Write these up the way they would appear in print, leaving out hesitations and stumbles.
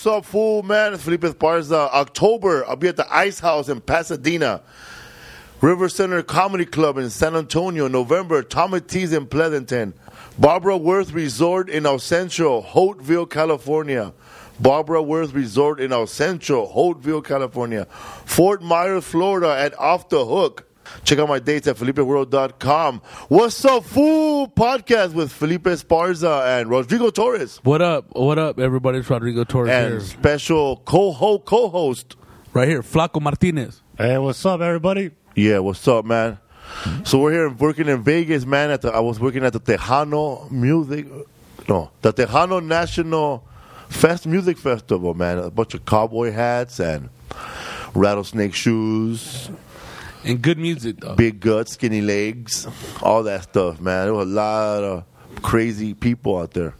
what's up, fool, man? It's Felipe Esparza. October, I'll be at the Ice House in Pasadena. River Center Comedy Club in San Antonio. November, Tommy T's in Pleasanton. Barbara Worth Resort in El Centro, Holtville, California. Barbara Worth Resort in El Centro, Holtville, California. Fort Myers, Florida at Off the Hook. Check out my dates at FelipeWorld.com. What's up, fool? Podcast with Felipe Esparza and Rodrigo Torres. What up? What up, everybody? It's Rodrigo Torres And here. special co-host. Right here, Flaco Martinez. Hey, what's up, everybody? Yeah, what's up, man? So we're here working in Vegas, man. I was working at the Tejano National Music Festival, man. A bunch of cowboy hats and rattlesnake shoes, And good music, though. big guts, skinny legs, all that stuff, man. There was a lot of crazy people out there.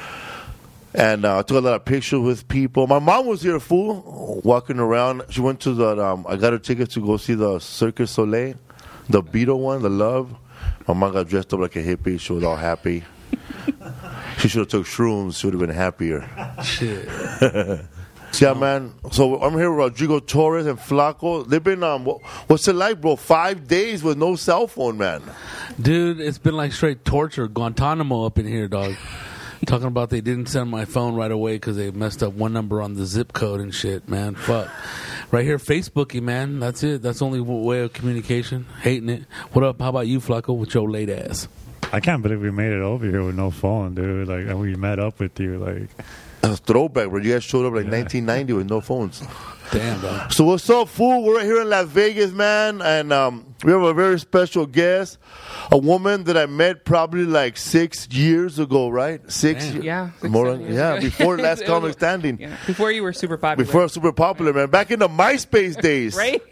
And I took a lot of pictures with people. My mom was here, fool, walking around. She went to the, I got her tickets to go see the Cirque du Soleil, the Beatle one, the Love. My mom got dressed up like a hippie. She was all happy. She should have took shrooms. She would have been happier. Shit. Yeah, man. So I'm here with Rodrigo Torres and Flaco. They've been, what's it like, bro? 5 days with no cell phone, man. Dude, it's been like straight torture. Guantanamo up in here, dog. Talking about they didn't send my phone right away because they messed up one number on the zip code and shit, man. Fuck. Right here, Facebooking, man. That's it. That's the only way of communication. Hating it. What up? How about you, Flaco, with your late ass? I can't believe we made it over here with no phone, dude. Like, and we met up with you, like. That's a throwback, bro. You guys showed up like 1990 with no phones. Damn, dog. So what's up, fool? We're right here in Las Vegas, man, and we have a very special guest, a woman that I met probably like 6 years ago, right? Yeah, 6, more 7 years yeah, ago. before Last Comic Standing. Yeah. Before you were super popular. Before I was super popular, man. Back in the MySpace days. Right?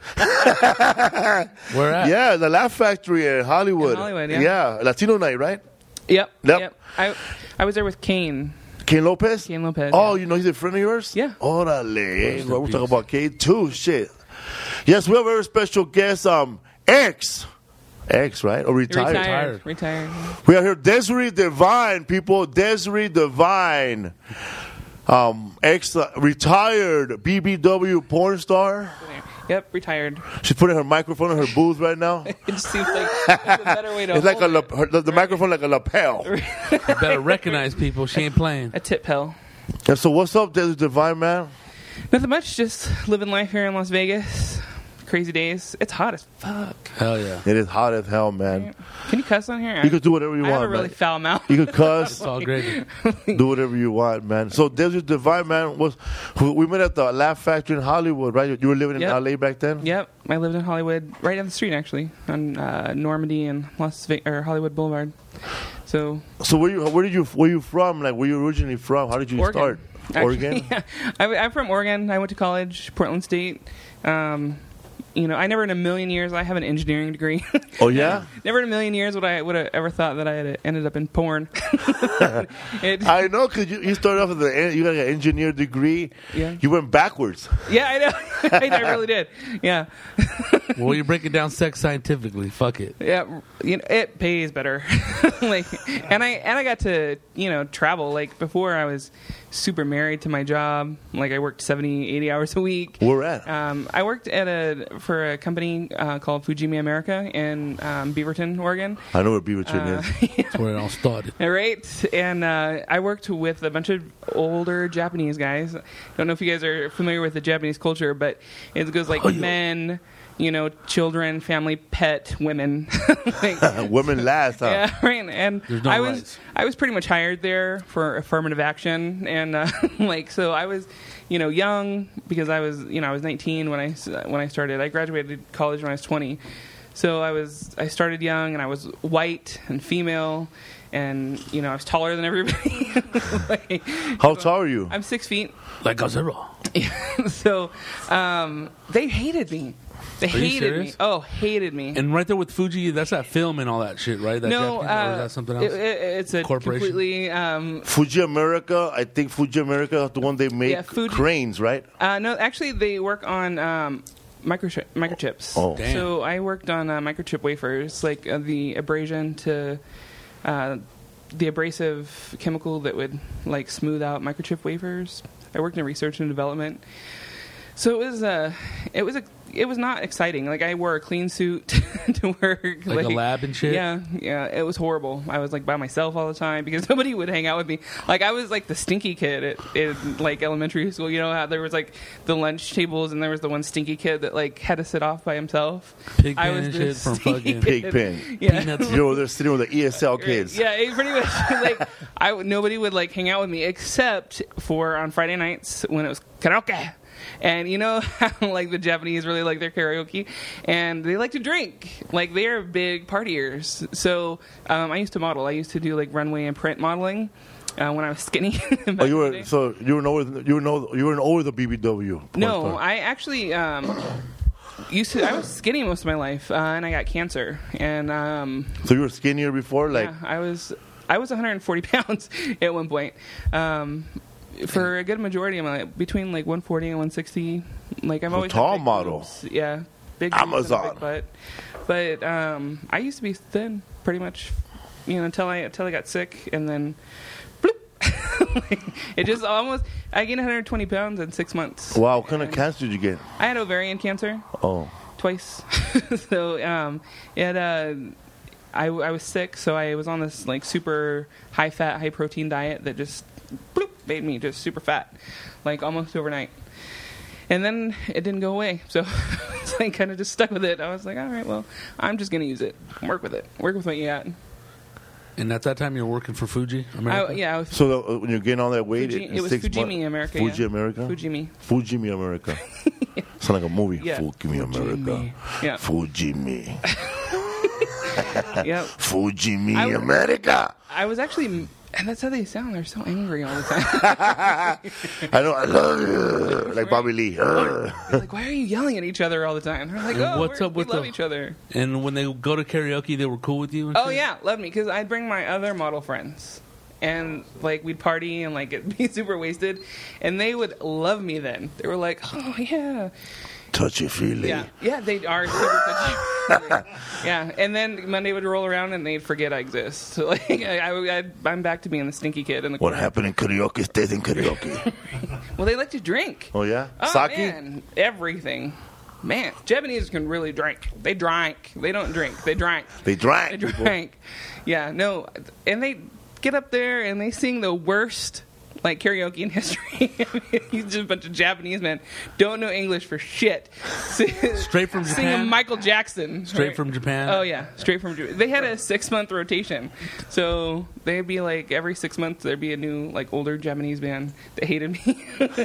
Where at? Yeah, the Laugh Factory in Hollywood. In Hollywood, yeah. Latino Night, right? Yep. Yep. I was there with Kane. Kane Lopez? Kane Lopez. Oh, yeah. you know he's a friend of yours? Yeah. Orale. We're talking about Kane too. Shit. Yes, we have a very special guest, X, right? Or retired. Retired. We are here, Desiree Divine, people. Desiree Divine. Ex retired BBW porn star. Yep, retired. She's putting her microphone in her booth right now. It just seems like it's a better way to It's like hold the microphone like a lapel. You better recognize people. She ain't playing. a tip pill. And so what's up, Desiree Divine, man? Nothing much, just living life here in Las Vegas. Crazy days. It's hot as fuck. Hell yeah. It is hot as hell, man. Can you cuss on here? You can do whatever you I have want, a really man. foul mouth. You can cuss. It's all great. Do whatever you want, man. So Desert Divine, man, we met at the Laugh Factory in Hollywood, right? You were living in Yep. LA back then? Yep, I lived in Hollywood, right down the street actually, on Normandy and Hollywood Boulevard. So where you from? Like, where you originally from? How did you Oregon. start? Oregon? Yeah. I'm from Oregon. I went to college, Portland State. I never in a million years, I have an engineering degree. Oh, yeah? Never in a million years would I have ever thought that I had ended up in porn. I know, because you started off with you got an engineer degree. Yeah. You went backwards. Yeah, I know. I really did. Yeah. Well, you're breaking down sex scientifically. Fuck it. Yeah, it pays better. And I got to travel. Like before, I was super married to my job. Like I worked 70, 80 hours a week. Where at? I worked for a company called Fujimi America in Beaverton, Oregon. I know where Beaverton is. That's where it all started. Right, and I worked with a bunch of older Japanese guys. I don't know if you guys are familiar with the Japanese culture, but it goes like men, children, family, pet, women. Women last, huh? Yeah, right. And There's no rights. I was pretty much hired there for affirmative action, and so I was, young because I was 19 when I started. I graduated college when I was 20, so I started young, and I was white and female, and I was taller than everybody. How tall are you? I'm 6 feet. Like a zero. So they hated me. They Are you hated me. serious? Oh, hated me. And right there with Fuji, that's that film and all that shit, right? That No, Japanese, or is that something else? it's a Corporation? completely. Fuji America. I think Fuji America is the one they make Yeah, Fuji- cranes, right? No, actually, they work on microchips. Oh. Damn. So I worked on microchip wafers, like the abrasion to the abrasive chemical that would like smooth out microchip wafers. I worked in research and development. So it was not exciting. Like, I wore a clean suit to work. Like a lab and shit? Yeah, it was horrible. I was, like, by myself all the time because nobody would hang out with me. Like, I was, like, the stinky kid in like, elementary school. You know how there was, like, the lunch tables and there was the one stinky kid that, like, had to sit off by himself? Pigpen I was and the shit from stinky fucking kid. Pigpen. Yeah. Peanuts. You're over there sitting with the ESL kids. Yeah, it pretty much. Like, nobody would, like, hang out with me except for on Friday nights when it was karaoke. And you know how, like, the Japanese really like their karaoke, and they like to drink. Like, they're big partiers. So I used to model. I used to do, like, runway and print modeling when I was skinny. Oh, you were in over the BBW. No, porn star. I actually I was skinny most of my life, and I got cancer. And So you were skinnier before, like. yeah, I was 140 pounds at one point. For a good majority of my life, between like 140 and 160, like I'm always tall had big model. boobs. Yeah, big boobs and a Amazon. big butt. But I used to be thin, pretty much, until I got sick, and then, bloop, it just almost. I gained 120 pounds in 6 months. Wow, what kind of cancer did you get? I had ovarian cancer Oh, twice. So I was sick, so I was on this like super high fat, high protein diet that just bloop, made me just super fat, like almost overnight. And then it didn't go away, so I kind of just stuck with it. I was like, all right, well, I'm just gonna use it, work with what you got. And at that time, you were working for Fuji America? I was. so when you're getting all that weight, Fuji, in it was 6 Fujimi months, America. Fuji yeah. America. Fujimi. America. Sound like a movie. Yeah. Fujimi America. Yeah. Fujimi. Yep. Fujimi America. I was actually. And that's how they sound. They're so angry all the time. I know. I love you. Like Bobby Lee. They're like, why are you yelling at each other all the time? They're like, And oh, what's up we with love the- each other. And when they go to karaoke, they were cool with you? And Oh shit? yeah, loved me because I'd bring my other model friends, and like we'd party and like it'd be super wasted, and they would love me then. They were like, oh yeah, Touchy feely. yeah, they are super touchy. Yeah, and then Monday would roll around and they'd forget I exist. So like I'm back to being the stinky kid in the What corner. happened in karaoke stays in karaoke. Well, they like to drink. Oh yeah, Oh, sake. man, everything. Man, Japanese can really drink. They drank. They don't drink. They drank. They drank. I people. drank. Yeah, no, and they get up there and they sing the worst like karaoke in history. He's just a bunch of Japanese men, don't know English for shit. Straight from Singing Japan? Michael Jackson. Straight right? from Japan? Oh yeah, straight from Japan. They had a 6-month rotation, so they'd be like every 6 months there'd be a new like older Japanese band that hated me,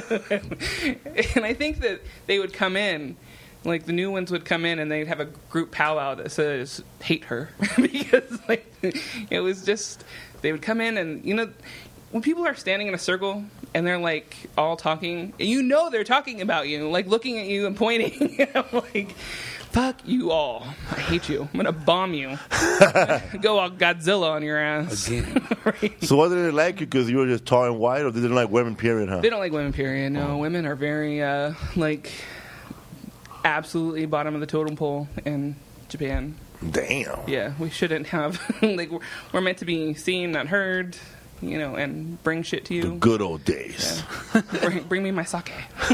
and I think that they would come in. Like, the new ones would come in and they'd have a group powwow that says, hate her. Because, like, it was just, they would come in and, you know, when people are standing in a circle and they're, like, all talking, you know they're talking about you, like, looking at you and pointing. I'm like, fuck you all. I hate you. I'm going to bomb you. Go all Godzilla on your ass. Again. Right? So what did they like you because you were just tall and white, or they didn't like women? Period, huh? They don't like women, period. No, women are very, like, absolutely bottom of the totem pole in Japan. Damn. Yeah, we shouldn't have. Like, we're meant to be seen, not heard, you know, and bring shit to The you. good old days. Bring me my sake.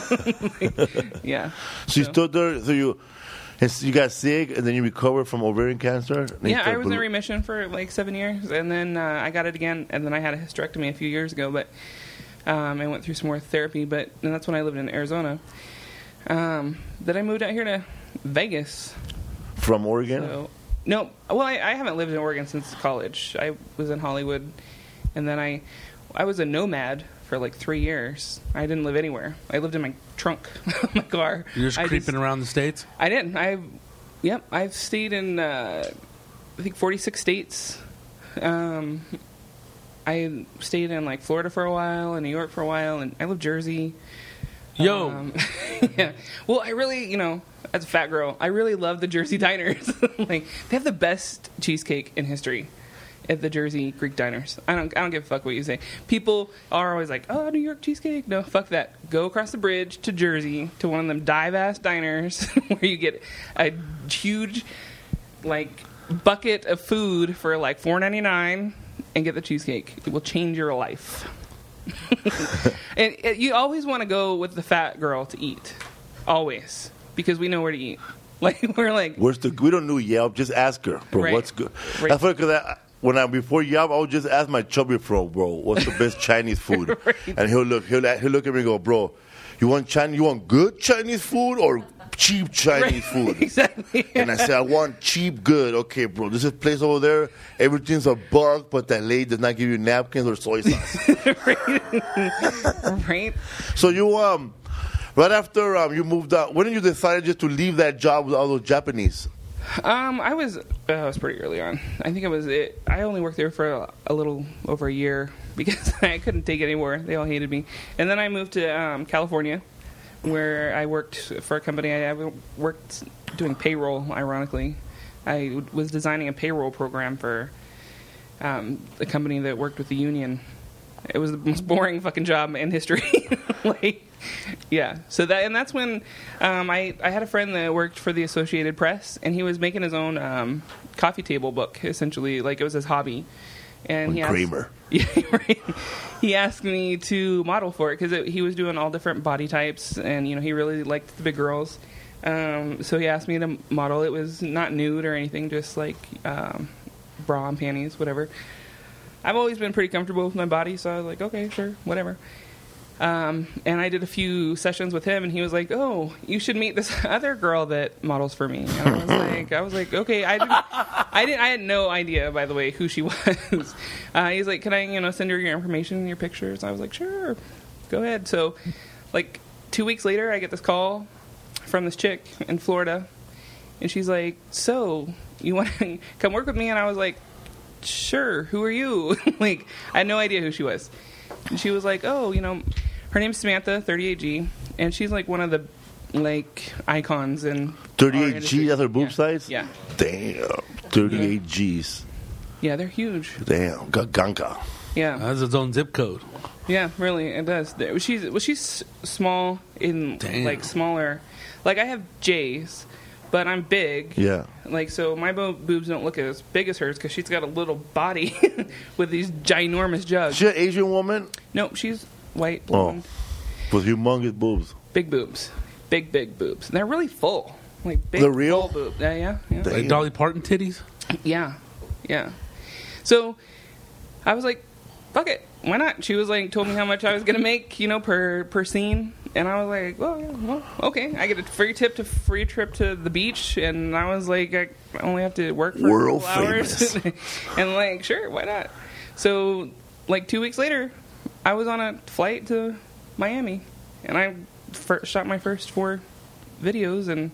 Yeah. So you stood there. So you got sick, and then you recovered from ovarian cancer. And Yeah, I started was in blo- remission for like 7 years, and then I got it again, and then I had a hysterectomy a few years ago, but I went through some more therapy, and that's when I lived in Arizona. Then I moved out here to Vegas. from Oregon. So, no, well, I haven't lived in Oregon since college. I was in Hollywood, and then I was a nomad for like 3 years. I didn't live anywhere. I lived in my trunk of my car. You're just creeping around the States? I did. I've stayed in I think 46 states. I stayed in like Florida for a while, and New York for a while, and I lived Jersey. Yo. Yeah. Well, I really, you know, as a fat girl, I really love the Jersey diners. Like, they have the best cheesecake in history at the Jersey Greek diners. I don't give a fuck what you say. People are always like, oh, New York cheesecake. No, fuck that. Go across the bridge to Jersey to one of them dive-ass diners where you get a huge, like, bucket of food for like $4.99 and get the cheesecake. It will change your life. And you always want to go with the fat girl to eat, always, because we know where to eat. Like we're like, we don't know Yelp. Just ask her, bro. Right. What's good? Right. That's funny because before Yelp, I would just ask my chubby bro, what's the best Chinese food? Right. And he'll look at me and go, bro, you want Chinese? You want good Chinese food or cheap Chinese food? Exactly. And I said, I want cheap, good. Okay, bro, this is a place over there. Everything's a buck, but that lady does not give you napkins or soy sauce. Right. So you right after you moved out, when did you decide just to leave that job with all those Japanese? I was pretty early on. I think I only worked there for a little over a year because I couldn't take it anymore. They all hated me. And then I moved to California, where I worked for a company. I worked doing payroll, ironically. I was designing a payroll program for a company that worked with the union. It was the most boring fucking job in history. Yeah. So that's when I had a friend that worked for the Associated Press, and he was making his own coffee table book, essentially. Like, it was his hobby. And Kramer. Yeah, right. He asked me to model for it because he was doing all different body types, and he really liked the big girls. So he asked me to model. It was not nude or anything, just like bra and panties, whatever. I've always been pretty comfortable with my body, so I was like, okay, sure, whatever. And I did a few sessions with him, and he was like, "Oh, you should meet this other girl that models for me." And I was like, okay. I had no idea, by the way, who she was. He's like, "Can I, send her your information and your pictures?" I was like, "Sure, go ahead." So, like 2 weeks later, I get this call from this chick in Florida, and she's like, "So, you want to come work with me?" And I was like, "Sure. Who are you?" Like, I had no idea who she was. And she was like, "Oh, her name's Samantha, 38G, and she's like one of the icons in 38G, that's her boob size? Yeah. Damn. 38 Gs. Yeah, they're huge. Damn. Gaganka. Yeah. That's its own zip code. Yeah, really, it does. She's small in Damn. smaller. Like, I have J's, but I'm big. Yeah. Like, so my boobs don't look as big as hers because she's got a little body with these ginormous jugs. She an Asian woman? Nope, she's white, blonde. With humongous boobs. Big boobs. Big boobs. And they're really full. Like, big, They're real? full boobs. Yeah. Like Dolly Parton titties? Yeah. So I was like, fuck it. Why not? She was like, told me how much I was going to make, per scene. And I was like, well, okay. I get a free trip to the beach. And I was like, I only have to work for World a couple hours. famous. And like, sure, why not? So like 2 weeks later, I was on a flight to Miami. And I shot my first 4 videos, and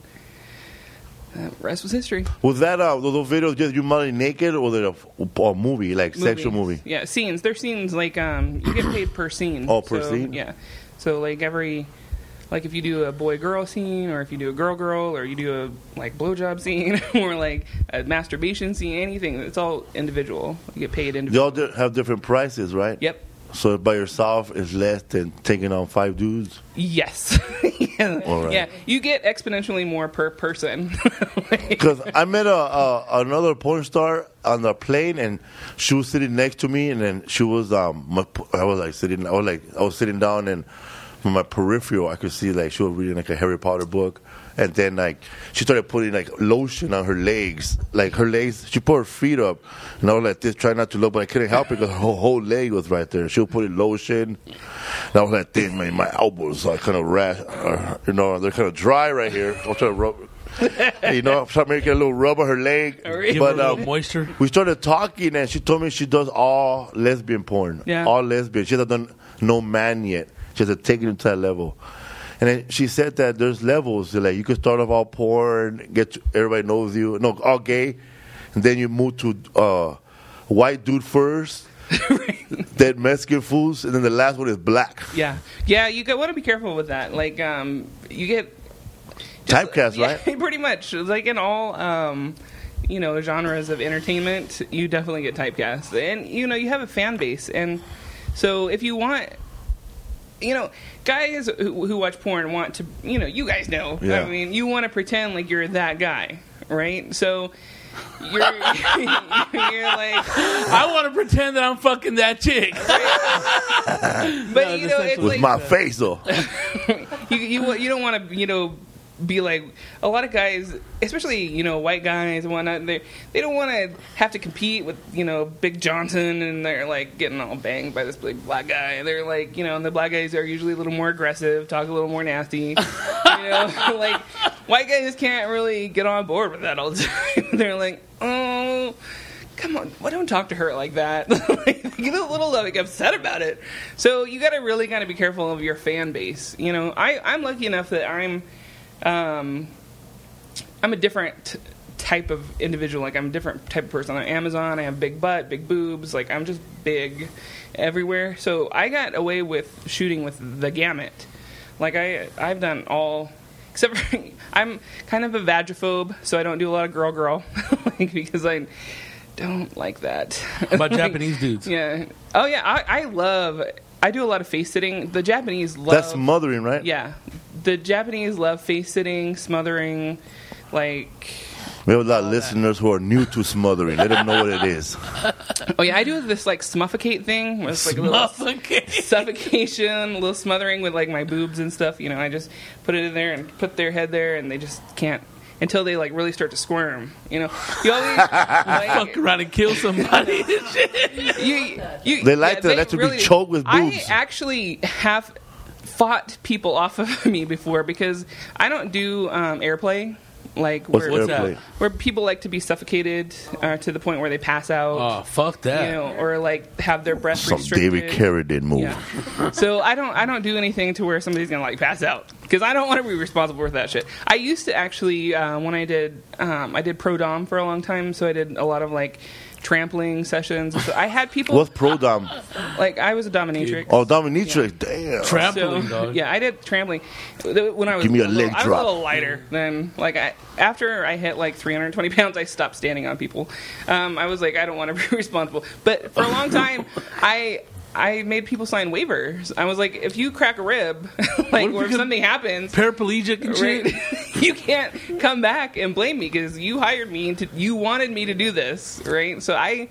the rest was history. Was that those videos just you modeling naked, or was it a movie, like sexual movie? Yeah, scenes. They're scenes like you get paid per scene. Oh, per scene? Yeah. So like if you do a boy-girl scene, or if you do a girl-girl, or you do a blowjob scene, or like a masturbation scene, anything, it's all individual. You get paid individually. Y'all have different prices, right? Yep. So by yourself is less than taking on 5 dudes? Yes. Yeah. All right. Yeah, you get exponentially more per person. Because I met another porn star on the plane, and she was sitting next to me, and then she was I was sitting down, and from my peripheral I could see she was reading a Harry Potter book, and then she started putting lotion on her legs, she put her feet up, and I was like this, trying not to look, but I couldn't help it because her whole leg was right there. She was putting lotion, and I was like this, man, my elbows are kind of they're kind of dry right here. I was trying to rub. Trying to make a little rub on her leg. Really? Give her a little moisture. We started talking, and she told me she does all lesbian porn. Yeah. All lesbian. She hasn't done no man yet. She has to take it to that level. And then she said that there's levels. You can start off all porn, everybody knows you. No, all gay. And then you move to white dude first. Right. Then Mexican foods. And then the last one is black. Yeah, you want to be careful with that. You get Typecast, right? Yeah, pretty much. Like in all, genres of entertainment, you definitely get typecast. And, you have a fan base. And so if you want, guys who watch porn want to, you guys know. Yeah. I mean, you want to pretend like you're that guy, right? So you're like, I want to pretend that I'm fucking that chick. but you know, it's With like my face, though. you don't want to be like a lot of guys, especially white guys and whatnot. They don't want to have to compete with Big Johnson, and they're like getting all banged by this big black guy. They're like and the black guys are usually a little more aggressive, talk a little more nasty. Like white guys can't really get on board with that all the time. They're like, oh, come on, why don't talk to her like that? Get a little upset about it. So you got to really kind of be careful of your fan base. I'm lucky enough that I'm a different type of individual. Like, I'm a different type of person. On Amazon, I have big butt, big boobs. Like, I'm just big everywhere. So I got away with shooting with the gamut. Like, I've done all, except for I'm kind of a vagophobe, so I don't do a lot of girl, because I don't like that. About Japanese dudes. Yeah. Oh, yeah. I do a lot of face sitting. The Japanese love... That's smothering, right? Yeah. The Japanese love face sitting, smothering, like... We have a lot of listeners who are new to smothering. They don't know what it is. Oh, yeah, I do this, smuffocate thing. Where it's a little suffocation, a little smothering with, my boobs and stuff. I just put it in there and put their head there, and they just can't... Until they really start to squirm, you always fuck around and kill somebody. They like to be choked with boobs. I actually have fought people off of me before because I don't do airplay. What's airplay? Where people like to be suffocated to the point where they pass out. Oh, fuck that! Or have their breath Some restricted. David Carradine move. Yeah. So I don't do anything to where somebody's gonna pass out because I don't want to be responsible for that shit. I used to actually when I did pro dom for a long time, so I did a lot of trampling sessions. So I had people. What's pro dom? I was a dominatrix. Oh, dominatrix! Damn. Trampling, dog. Yeah, I did trampling when I was. Give me a leg I was drop. a little lighter than after I hit 320 pounds, I stopped standing on people. I was I don't want to be responsible. But for a long time, I made people sign waivers. I was if you crack a rib, or if something happens, paraplegic and shit, you can't come back and blame me because you hired me you wanted me to do this, right? So I'm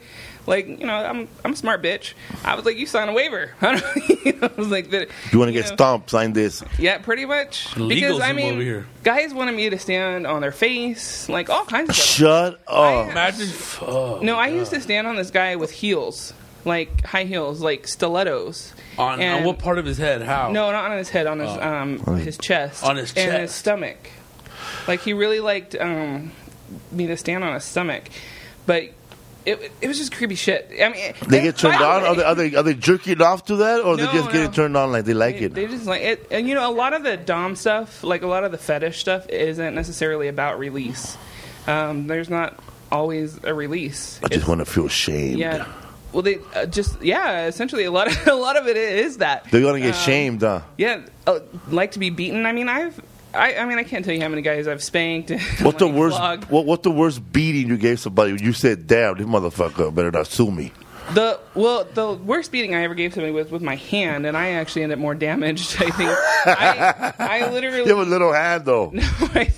a smart bitch. I was you sign a waiver. I was that. You want to get stomped? Sign this. Yeah, pretty much. Legals Because over here. Guys wanted me to stand on their face, all kinds of stuff. Shut up. Imagine. No, I used to stand on this guy with heels. High heels, stilettos. On what part of his head? How? No, not on his head. On his chest. On his chest. And his stomach. He really liked me to stand on his stomach, but it was just creepy shit. I mean, they get turned on. Are they jerking off to that, or they just getting turned on they like it? They just like it. And a lot of the dom stuff, a lot of the fetish stuff, isn't necessarily about release. There's not always a release. I just want to feel shamed. Yeah. Well, they essentially a lot of it is that they're gonna get shamed, huh? Yeah, like to be beaten. I mean, I can't tell you how many guys I've spanked. What's the worst? What's the worst beating you gave somebody? You said, "Damn, this motherfucker better not sue me." The worst beating I ever gave somebody was with my hand, and I actually ended up more damaged. I think I literally. You have a little hand, though. No,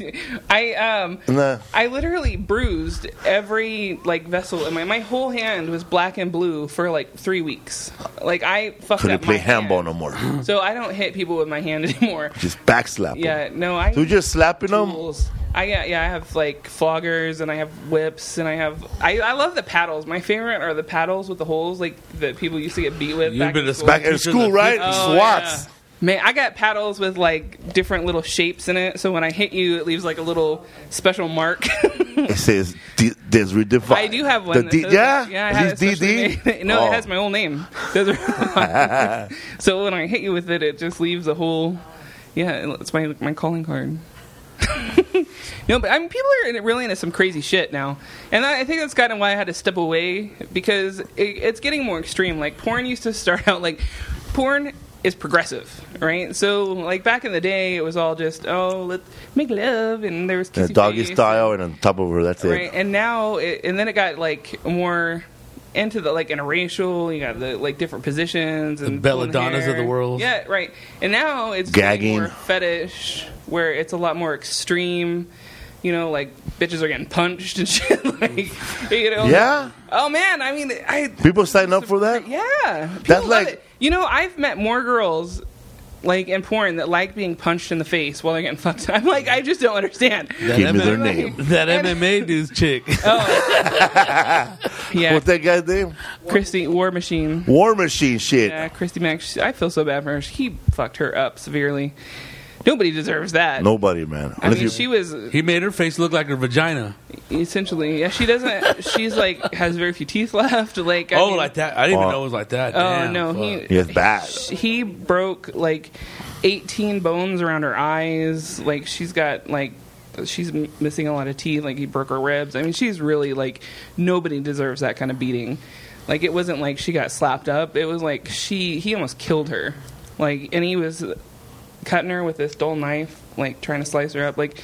I literally bruised every vessel, and my whole hand was black and blue for 3 weeks. I fucked Couldn't up play my handball hand. no more. So I don't hit people with my hand anymore. Just backslap. Yeah, no, I. So you just slapping tools. them? I have floggers, and I have whips, and I love the paddles. My favorite are the paddles with the holes that people used to get beat with. You've been back in school, right? Oh, SWATs. Yeah. Man, I got paddles with different little shapes in it, so when I hit you, it leaves a little special mark. It says Desiree Devine. I do have one. Yeah, I have DD. it has my whole name. So when I hit you with it, it just leaves a whole. Yeah, it's my calling card. But people are really into some crazy shit now, and I think that's kind of why I had to step away because it's getting more extreme. Porn used to start out porn is progressive, right? So back in the day, it was all just let's make love, and there was kissy doggy face style, and on top of her, that's right? it. And now, and then it got more into the interracial. You got the different positions and the belladonnas of the world. Yeah, right. And now it's gagging, more fetish, where it's a lot more extreme. You know, like bitches are getting punched and shit. Like, you know. Yeah? Oh man, I mean, People sign up for that? Yeah, people That's love like- it. You know, I've met more girls like in porn that like being punched in the face while they're getting fucked. I'm like, I just don't understand. Give me their name. That MMA dude's chick. Yeah, What's that guy's name? Christy War Machine. War Machine shit. Yeah, Christy Mack. I feel so bad for her. He fucked her up severely. Nobody deserves that. Nobody, man. I mean, she was He made her face look like her vagina. essentially. Yeah, she doesn't. She's like has very few teeth left. Like I mean, Like that? I didn't even know it was like that. Oh Damn, no, fuck. He is bad. He broke like 18 bones around her eyes. Like she's got like she's missing a lot of teeth. Like he broke her ribs. I mean, she's really like nobody deserves that kind of beating. Like it wasn't like she got slapped up. It was like he almost killed her. Like and he was cutting her with this dull knife, like trying to slice her up. Like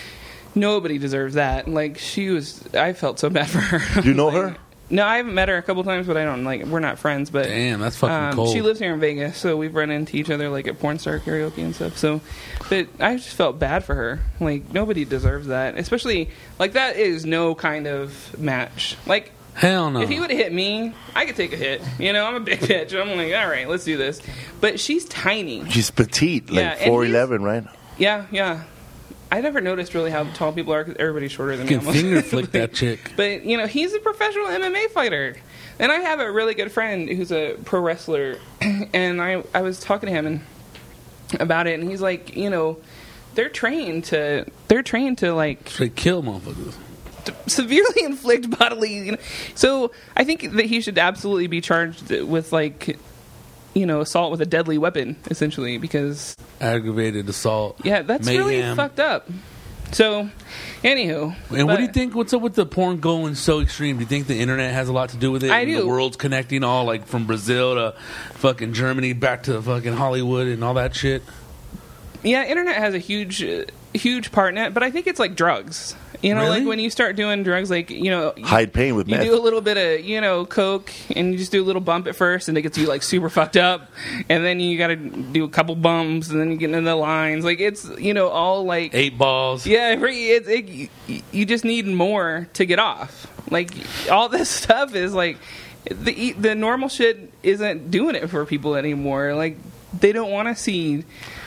nobody deserves that. Like she was. I felt so bad for her. Do you know her? No, I haven't met her a couple times, but I don't like. We're not friends, but Damn, that's fucking cold. She lives here in Vegas, so we've run into each other like at porn star karaoke and stuff. So, but I just felt bad for her. Like nobody deserves that, especially like that is no kind of match. Like Hell no. if he would have hit me, I could take a hit. You know, I'm a big bitch. I'm like, all right, let's do this. But she's tiny. She's petite, Yeah, like and 4'11", right? Yeah. I never noticed really how tall people are because everybody's shorter than me. You can almost. finger flick that chick. But, you know, he's a professional MMA fighter. And I have a really good friend who's a pro wrestler. And I was talking to him about it, and he's like, you know, they're trained to like Straight kill motherfuckers. severely inflict bodily. You know. So I think that he should absolutely be charged with like, you know, assault with a deadly weapon, essentially, because Aggravated assault. yeah, that's really mayhem. fucked up. So, anywho, And what do you think? What's up with the porn going so extreme? Do you think the internet has a lot to do with it? I And do. The world's connecting all like from Brazil to fucking Germany back to fucking Hollywood and all that shit. Yeah, internet has a huge part in it, but I think it's like drugs. You know, Really? like when you start doing drugs, like, you know, Hide pain with you meth. do a little bit of, you know, coke, and you just do a little bump at first, and it gets you like super fucked up, and then you got to do a couple bumps, and then you get into the lines. Like it's, you know, all like 8 balls. yeah, you just need more to get off. Like all this stuff is like the normal shit isn't doing it for people anymore. Like they don't want to see.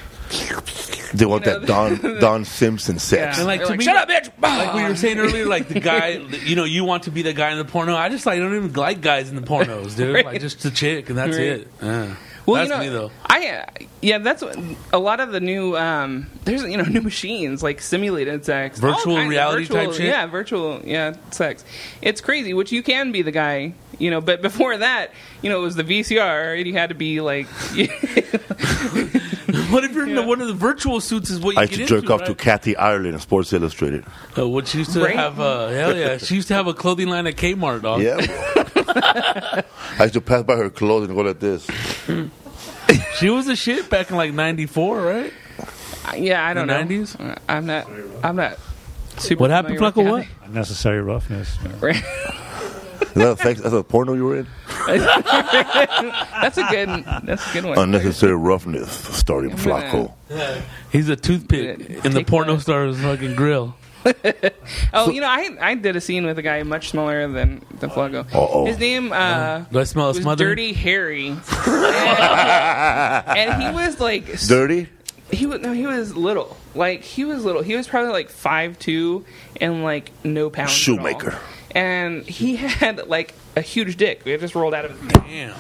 They want you know, that Don Simpson sex. And like, They're to like, me, shut up, bitch! Like we were saying earlier, like the guy, you know, you want to be the guy in the porno. I just like don't even like guys in the pornos, dude. Right. Like just the chick, and that's Right. it. Yeah. Well, That's you know, me though. that's what, a lot of the new there's new machines like simulated sex, all Virtual kinds of reality type shit? Yeah, virtual sex. It's crazy, which you can be the guy, you know, but before that, you know, it was the VCR, and you had to be like. What if you're in one of the virtual suits? Is what you I used get to jerk into, off to Kathy Ireland in Sports Illustrated. what she used to Right? have? Hell yeah, she used to have a clothing line at Kmart, dog. Yeah. I used to pass by her clothes and go like this. She was a shit back in like '94, right? Yeah, I don't The know. 90s? I'm not super. What happened, familiar Flaco? with What? Unnecessary roughness. Kathy. That's a porno you were in? That's a good one. Unnecessary roughness, starring I'm Flacco. He's a toothpick Yeah, in the take porno that. star's fucking grill. Oh, you know, I did a scene with a guy much smaller than Flaco. Uh-oh. His name Do I smell a was smother? Dirty Harry, and he was like Dirty? he was little. Like he was little. He was probably like 5'2" and like no pounds. at all. Shoemaker. And he had like a huge dick. It just rolled out of his mouth. Damn.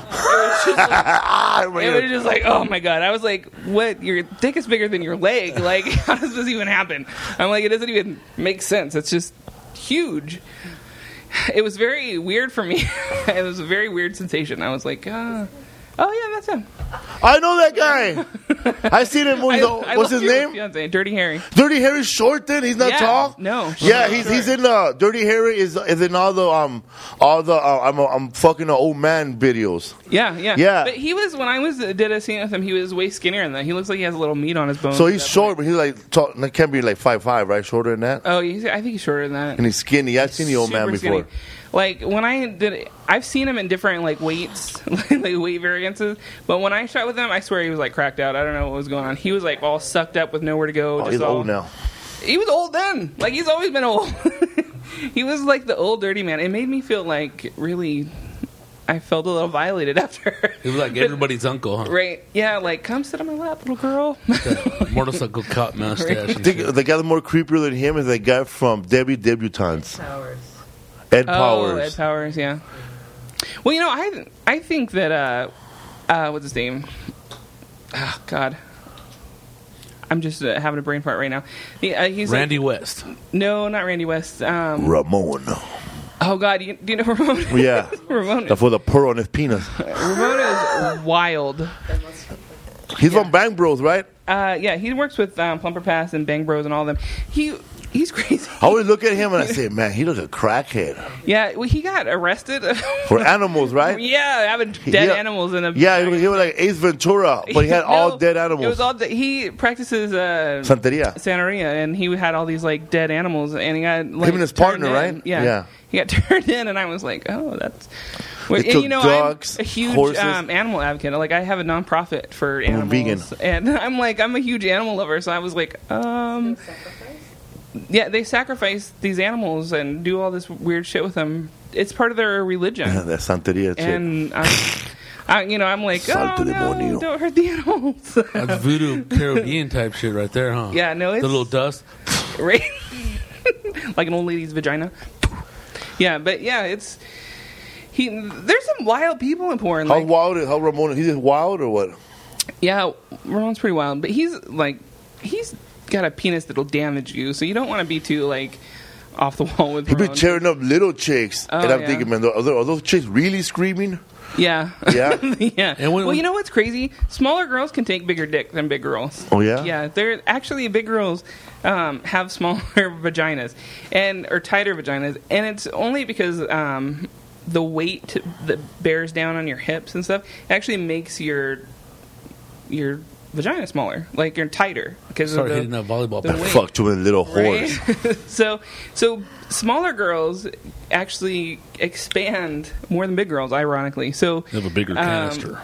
It was just like, oh my god. I was like, what? Your dick is bigger than your leg. Like, how does this even happen? I'm like, it doesn't even make sense. It's just huge. It was very weird for me. It was a very weird sensation. I was like, oh yeah, that's him. I know that guy. I seen him. I What's love his your name? fiance, Dirty Harry. Dirty Harry's short. Then he's not Yeah, tall. no. Yeah, he's in Dirty Harry is in all the I'm fucking an old man videos. Yeah. Yeah. But he was when I did a scene with him. He was way skinnier than that. He looks like he has a little meat on his bones. So at he's that short, point. but he's like tall. That can't be like 5'5", right? Shorter than that. Oh, I think he's shorter than that. And he's skinny. I've seen the old man Super before. skinny. Like when I did it, I've seen him in different like weights, like weight variances. But when I shot with him, I swear he was like cracked out. I don't know what was going on. He was like all sucked up with nowhere to go. Oh, just he's all, old now. He was old then. Like, he's always been old. He was like the old dirty man. It made me feel like really... I felt a little violated after. He was like everybody's uncle, huh? Right. Yeah, like, come sit on my lap, little girl. That motorcycle cop mustache. I and think shit. the guy that's more creepier than him is that guy from Debbie Debutantes. Ed Powers. Oh, Ed Powers, yeah. Well, you know, I think that, what's his name? Oh, God. I'm just having a brain fart right now. He's Randy like, West. No, not Randy West. Ramon. Oh, God. Do you know Ramon? Yeah. Ramon. That's for the pearl on his penis. Ramon is wild. He's from Bang Bros, right? Yeah, he works with Plumper Pass and Bang Bros and all of them. He's crazy. I always look at him and I say, man, he looks a crackhead. Yeah, well, he got arrested. For animals, right? Yeah, having dead animals in a... Yeah, he was like Ace Ventura, but he had all dead animals. It was all he practices Santeria, and he had all these like dead animals, and he got like him and his partner, right? Yeah, he got turned in, and I was like, oh, that's. They took dogs, I'm a huge horses. Animal advocate. Like, I have a nonprofit for animals, vegan, and I'm a huge animal lover, so I was like, yeah, they sacrifice these animals and do all this weird shit with them. It's part of their religion. Yeah, that Santeria shit. And I'm like, oh no, don't hurt the animals. That's voodoo Caribbean type shit right there, huh? Yeah, no, it's the little dust, right? Like an old lady's vagina. Yeah, but yeah, there's some wild people in porn. How like, wild? How Ramon? He's just wild or what? Yeah, Ramon's pretty wild, but he's got a penis that'll damage you, so you don't want to be too like off the wall with. He be tearing up little chicks, and I'm thinking, man, are those chicks really screaming? Yeah, yeah, yeah. And well, you know what's crazy? Smaller girls can take bigger dick than big girls. Oh yeah, yeah. They're actually big girls have smaller vaginas or tighter vaginas, and it's only because the weight that bears down on your hips and stuff actually makes your vagina smaller, like you're tighter because start hitting that volleyball. Fuck too many little whores. Right? so smaller girls actually expand more than big girls, ironically. So they have a bigger canister.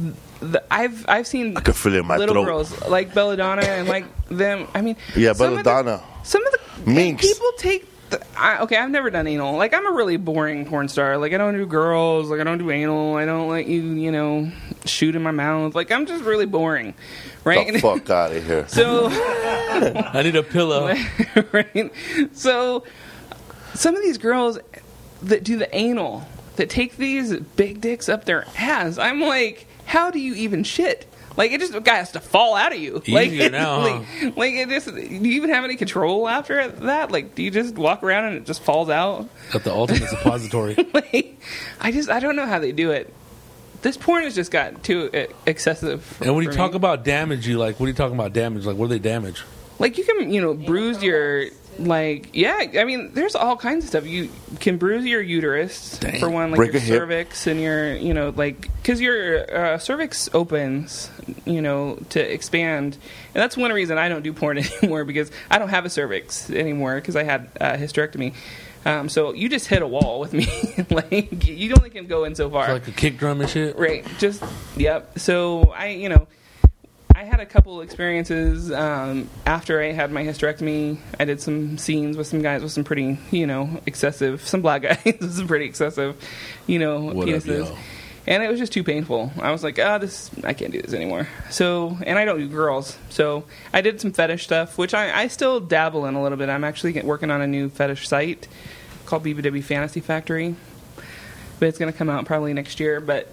I've seen I could feel it in my little throat. girls like Belladonna and like them. I mean, yeah, Belladonna. Some of the minks. People take. Okay, I've never done anal. Like, I'm a really boring porn star. Like, I don't do girls. Like, I don't do anal. I don't let you shoot in my mouth. Like, I'm just really boring, right? The fuck out of here. So, I need a pillow. Right? So, some of these girls that do the anal, that take these big dicks up their ass, I'm like, how do you even shit? Like, it just has to fall out of you. Easier now, like it just. Do you even have any control after that? Like, do you just walk around and it just falls out? Got the ultimate suppository. I don't know how they do it. This porn has just got too excessive. And when you talk about damage, what are you talking about damage? Like, what do they damage? Like, you can, bruise your. I mean, there's all kinds of stuff. You can bruise your uterus, for one, like your cervix and your, because your cervix opens, to expand. And that's one reason I don't do porn anymore, because I don't have a cervix anymore, because I had a hysterectomy. So you just hit a wall with me. Like, you only can go in so far. It's like a kick drum and shit? Right. Yep. So I had a couple experiences after I had my hysterectomy. I did some scenes with some guys with some pretty, excessive, some black guys with some pretty excessive, penises. And it was just too painful. I was like, I can't do this anymore. So, and I don't do girls. So I did some fetish stuff, which I still dabble in a little bit. I'm actually working on a new fetish site called BBW Fantasy Factory. But it's going to come out probably next year. But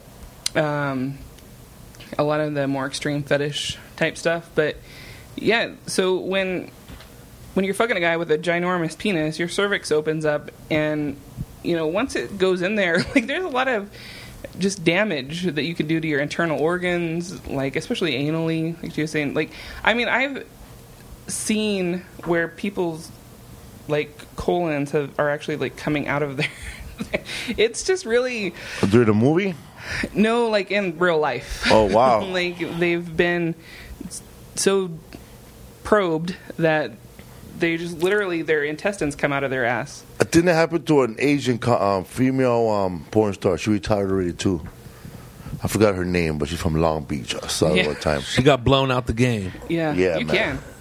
a lot of the more extreme fetish type stuff. But yeah, so when you're fucking a guy with a ginormous penis, your cervix opens up, and once it goes in there, like, there's a lot of just damage that you can do to your internal organs, like especially anally, like you were saying. Like, I mean, I've seen where people's colons are actually coming out of their. It's just really. During the movie? No, in real life. Oh, wow. They've been so probed that they just literally, their intestines come out of their ass. Didn't it happen to an Asian female porn star? She retired already, too. I forgot her name, but she's from Long Beach. I saw her one time. She got blown out the game. Yeah, yeah, you man.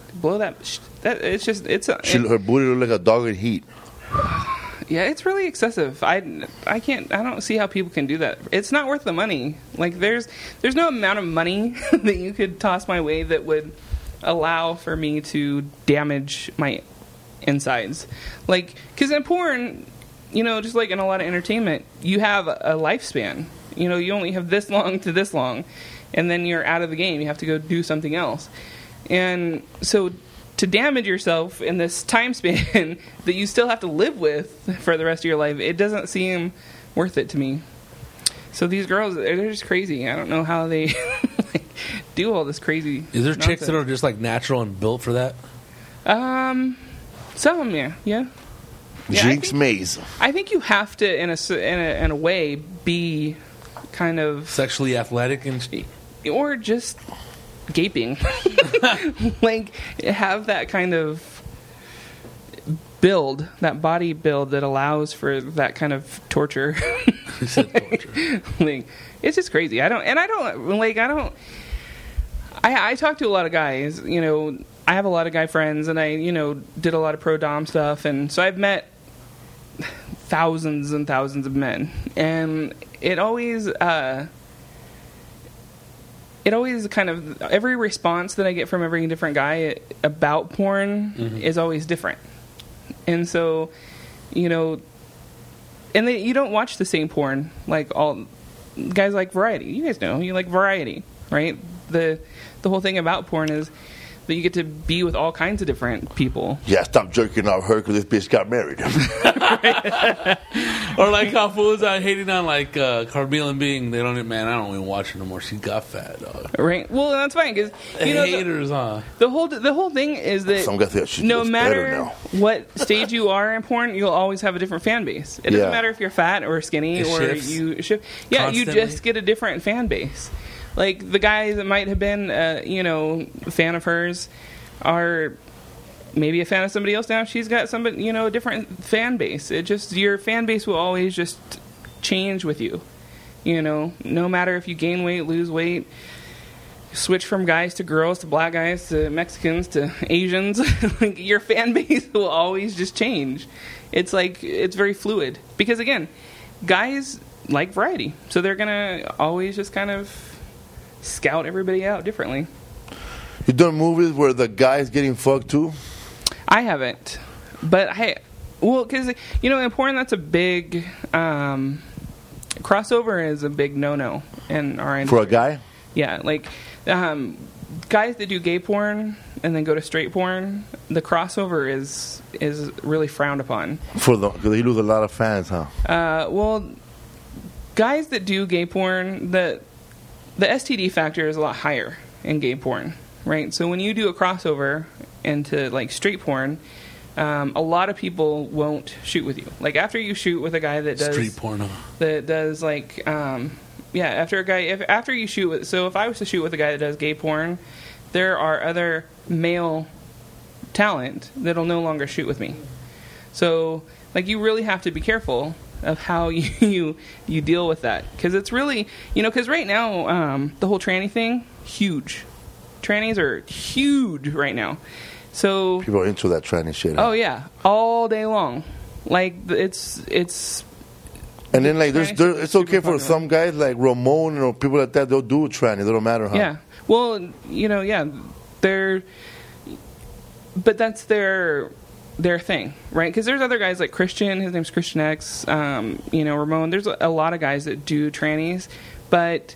blow that. It's just Her booty look like a dog in heat. Yeah, it's really excessive. I don't see how people can do that. It's not worth the money. Like there's no amount of money that you could toss my way that would allow for me to damage my insides. Like, because in porn, just like in a lot of entertainment, you have a lifespan. You only have this long to this long, and then you're out of the game. You have to go do something else. And so to damage yourself in this time span that you still have to live with for the rest of your life, it doesn't seem worth it to me. So these girls, they're just crazy. I don't know how they do all this crazy. Is there nonsense. chicks that are just like natural and built for that? Some of them, yeah. Jinx Maze. I think you have to, in a way, be kind of Sexually athletic and or just gaping, like have that kind of build, that body build that allows for that kind of torture. You said torture. Like, it's just crazy. I talk to a lot of guys. I have a lot of guy friends, and I did a lot of pro dom stuff, and so I've met thousands and thousands of men, and it always kind of, every response that I get from every different guy about porn is always different. And so, and you don't watch the same porn. Like, all guys like variety. You guys know, you like variety, right? The whole thing about porn is that you get to be with all kinds of different people. Yeah, stop jerking off her because this bitch got married. Or like how fools are hating on like Carmela Bing. They don't, man, I don't even watch her no more. She got fat, dog. Right. Well, that's fine because haters, huh? The whole thing is that Some guys think she no looks matter better now. what stage you are in porn, you'll always have a different fan base. It doesn't matter if you're fat or skinny you shift. Yeah, constantly. You just get a different fan base. Like the guys that might have been, a fan of hers are maybe a fan of somebody else now. She's got somebody, a different fan base. It just, your fan base will always just change with you. No matter if you gain weight, lose weight, switch from guys to girls to black guys to Mexicans to Asians. Like, your fan base will always just change. It's like, it's very fluid. Because again, guys like variety. So they're going to always just kind of scout everybody out differently. You done movies where the guy's getting fucked too? I haven't. But because, in porn, that's a big, crossover is a big no-no in our industry. For a guy? Yeah, like, guys that do gay porn and then go to straight porn, the crossover is really frowned upon. Because you lose a lot of fans, huh? Well, guys that do gay porn, the STD factor is a lot higher in gay porn, right? So when you do a crossover into like straight porn, a lot of people won't shoot with you. Like, after you shoot with a guy that does street porno, that does like after you shoot with, so if I was to shoot with a guy that does gay porn, there are other male talent that'll no longer shoot with me. So like, you really have to be careful of how you deal with that, because it's really, because right now the whole tranny thing, huge. Trannies are huge right now. So people are into that tranny shit. Huh? Oh yeah, all day long. Like, it's. And then like it's okay for some guys like Ramon or people like that. They'll do tranny. It don't matter, huh? Yeah. Well, but that's their thing, right? Because there's other guys like Christian. His name's Christian X. Ramon. There's a lot of guys that do trannies, but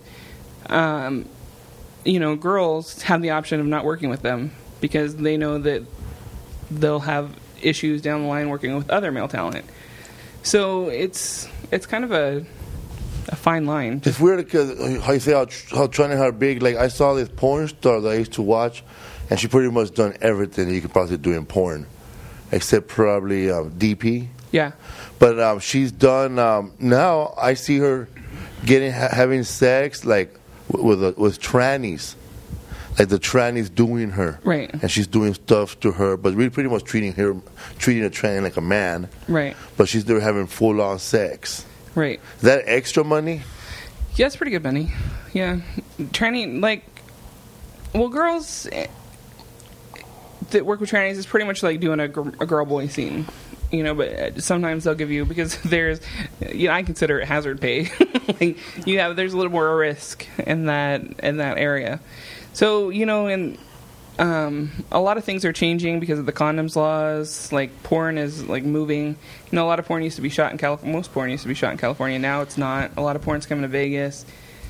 girls have the option of not working with them because they know that they'll have issues down the line working with other male talent. So it's kind of a fine line. It's weird because how you say how tranny are big. Like, I saw this porn star that I used to watch, and she pretty much done everything you could possibly do in porn, except probably DP. Yeah. But she's done. Now I see her having sex like with trannies. Like, the tranny's doing her. Right. And she's doing stuff to her, but really pretty much treating a tranny like a man. Right. But she's there having full-on sex. Right. Is that extra money? Yeah, it's pretty good money. Yeah. Tranny, like, well, girls, that work with trannies is pretty much like doing a girl boy scene. But sometimes they'll give you, because there's, I consider it hazard pay. Like there's a little more risk in that area. So and a lot of things are changing because of the condoms laws. Like porn is like moving. A lot of porn used to be shot in California. Most porn used to be shot in California. Now it's not. A lot of porn's coming to Vegas.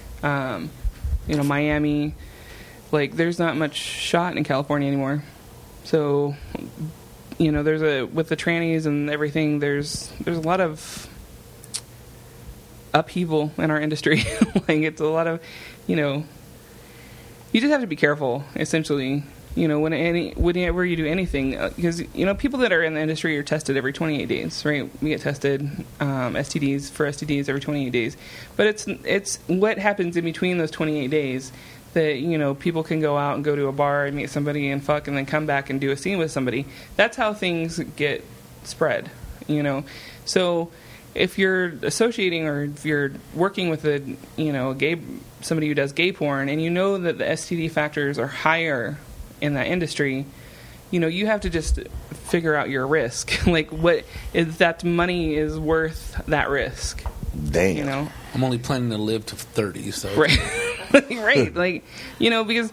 Miami. Like there's not much shot in California anymore. So. There's with the trannies and everything, there's a lot of upheaval in our industry. Like it's a lot of, you just have to be careful, essentially, whenever you do anything, because, people that are in the industry are tested every 28 days, right? We get tested, STDs every 28 days, but it's what happens in between those 28 days that, people can go out and go to a bar and meet somebody and fuck and then come back and do a scene with somebody. That's how things get spread, So if you're associating or if you're working with somebody who does gay porn and that the STD factors are higher in that industry, you have to just figure out your risk. Like what is that money is worth that risk. Damn. I'm only planning to live to 30, so. Right. Right. Like, because,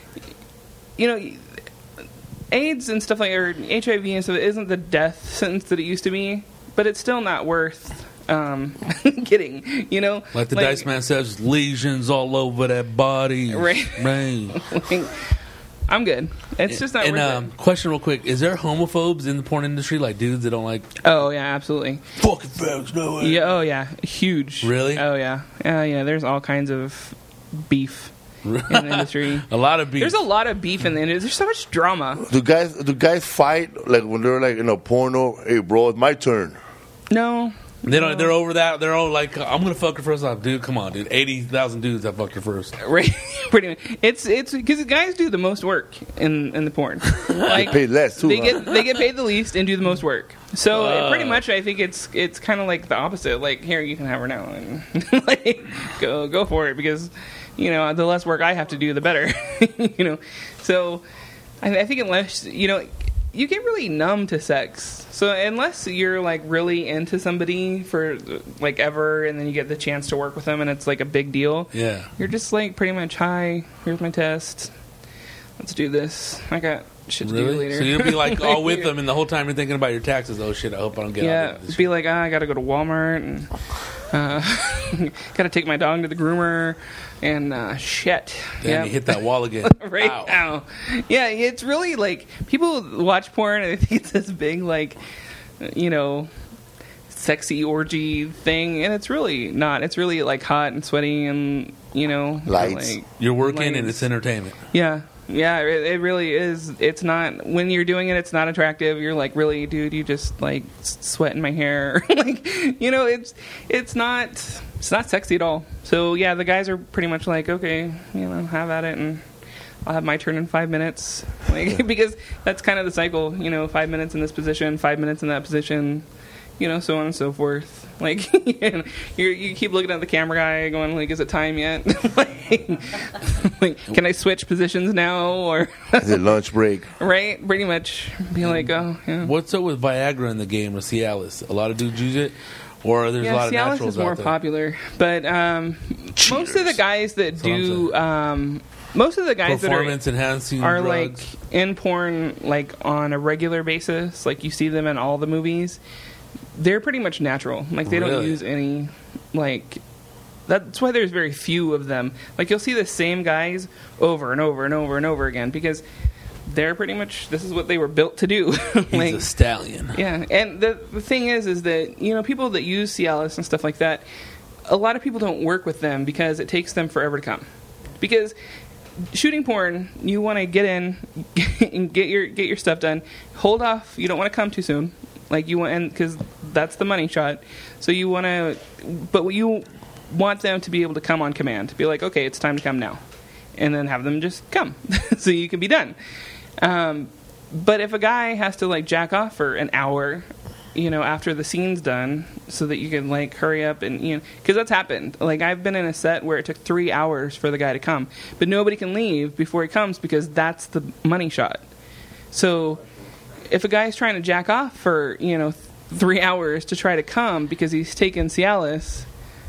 AIDS and stuff like, or HIV and stuff isn't the death sentence that it used to be, but it's still not worth getting, Like the Dice Man says, lesions all over that body. Right. Right. I'm good. It's just not worth it. Question real quick. Is there homophobes in the porn industry? Like dudes that don't like... Oh, yeah, absolutely. Fucking fags, no way. Yeah, oh, yeah. Huge. Really? Oh, yeah. Yeah, there's all kinds of beef in the industry. A lot of beef. There's a lot of beef in the industry. There's so much drama. Do guys fight, like, when they're, like, porno? Hey, bro, it's my turn. No. They don't. They're over that. They're all like, I'm gonna fuck her first. Dude, come on, dude. 80,000 dudes that fucked her first. Right, pretty much. It's because guys do the most work in the porn. Like, they pay less too. They get paid the least and do the most work. So pretty much, I think it's kind of like the opposite. Like, here, you can have her now, and like go for it, because the less work I have to do, the better. So I think unless you get really numb to sex. So unless you're like really into somebody for like ever, and then you get the chance to work with them and it's like a big deal. Yeah. You're just like pretty much, hi, here's my test. Let's do this. I got shit to do later. So you'll be like all with them, and the whole time you're thinking about your taxes. Oh shit, I hope I don't get out of this. Be like, I gotta go to Walmart and gotta take my dog to the groomer and shit. Damn, you hit that wall again. Right. Ow. Yeah, it's really like people watch porn and they think it's this big like sexy orgy thing, and it's really not. It's really like hot and sweaty and lights. Like, you're working and it's entertainment. Yeah. Yeah, it really is. It's not, when you're doing it, it's not attractive. You're like, really, dude, you just like sweat in my hair. Like, it's not sexy at all. So yeah, the guys are pretty much like, okay, have at it, and I'll have my turn in 5 minutes. Like, because that's kind of the cycle, 5 minutes in this position, 5 minutes in that position, so on and so forth. Like, you keep looking at the camera guy going, like, is it time yet? like, can I switch positions now? Or is it lunch break? Right? Pretty much. Be like, oh, yeah. What's up with Viagra in the game, or Cialis? A lot of dudes use it? Or there's a lot of naturals Cialis is more out there? popular. But most of the guys that do... most of the guys that are like in porn, like on a regular basis, like you see them in all the movies, they're pretty much natural. Like they don't use any, like, that's why there's very few of them. Like you'll see the same guys over and over and over and over again, because they're pretty much, this is what they were built to do. He's a stallion. Yeah, and the thing is that, people that use Cialis and stuff like that, a lot of people don't work with them because it takes them forever to come. Because shooting porn, you want to get in and get your stuff done. Hold off. You don't want to come too soon. Like you want, because that's the money shot. So you want to, but you want them to be able to come on command. Be like, okay, it's time to come now, and then have them just come, so you can be done. But if a guy has to like jack off for an hour, after the scene's done, so that you can like hurry up and because that's happened. Like I've been in a set where it took 3 hours for the guy to come, but nobody can leave before he comes because that's the money shot. So if a guy's trying to jack off for 3 hours to try to come because he's taken Cialis,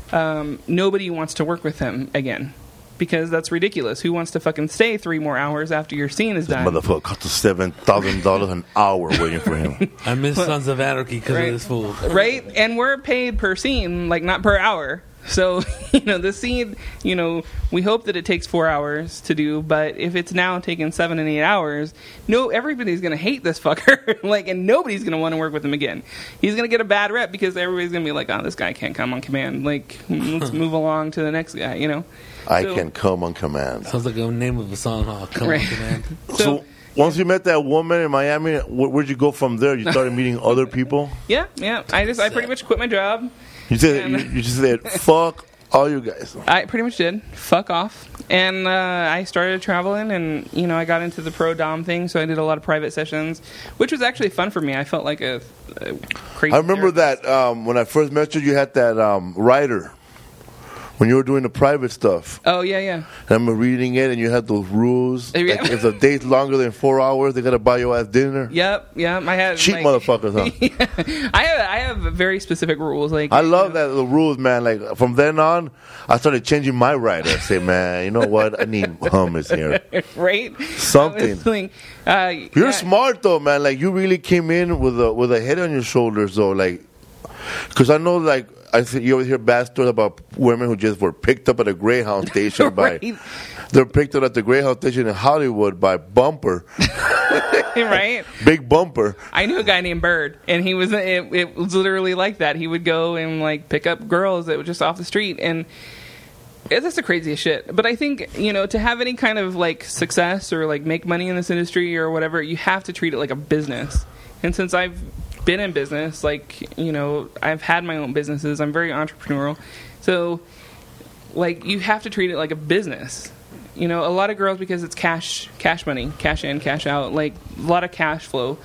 nobody wants to work with him again. Because that's ridiculous. Who wants to fucking stay 3 more hours after your scene is done? Motherfucker costs $7,000 an hour waiting for him. I miss Sons of Anarchy because Right. of this fool. Right? And we're paid per scene, like not per hour. So, the scene, we hope that it takes 4 hours to do, but if it's now taking 7 and 8 hours, everybody's going to hate this fucker, and nobody's going to want to work with him again. He's going to get a bad rep because everybody's going to be like, oh, this guy can't come on command. Let's move along to the next guy, I So- can come on command. Sounds like the name of a song, huh? Come Right. on, man. So once you met that woman in Miami, where'd you go from there? You started meeting other people? Yeah. I pretty much quit my job. You said you just said, fuck all you guys. I pretty much did. Fuck off. And I started traveling, and, I got into the pro dom thing, so I did a lot of private sessions, which was actually fun for me. I felt like a crazy... I remember therapist. that when I first met you, you had that rider when you were doing the private stuff. Oh, yeah. I remember reading it, and you had those rules. Yeah. Like if the day's longer than 4 hours, they got to buy your ass dinner. Yep. I had... Cheap motherfuckers, huh? I have very specific rules. I love that the rules, man. Like from then on, I started changing my rider. I say, man, you know what? I need hummus here. Right? Something. You're smart though, man. Like you really came in with a head on your shoulders, though. Like, because I know, like, you always hear bad stories about women who just were picked up at a Greyhound station Right. They're picked up at the Greyhound station in Hollywood by Bumper, Right? Big Bumper. I knew a guy named Bird, and he was it was literally like that. He would go and pick up girls that were just off the street, and that's the craziest shit. But I think to have any kind of success or make money in this industry or whatever, you have to treat it like a business. And since I've been in business, I've had my own businesses, I'm very entrepreneurial, so you have to treat it like a business. A lot of girls, because it's cash money, cash in, cash out, a lot of cash flow.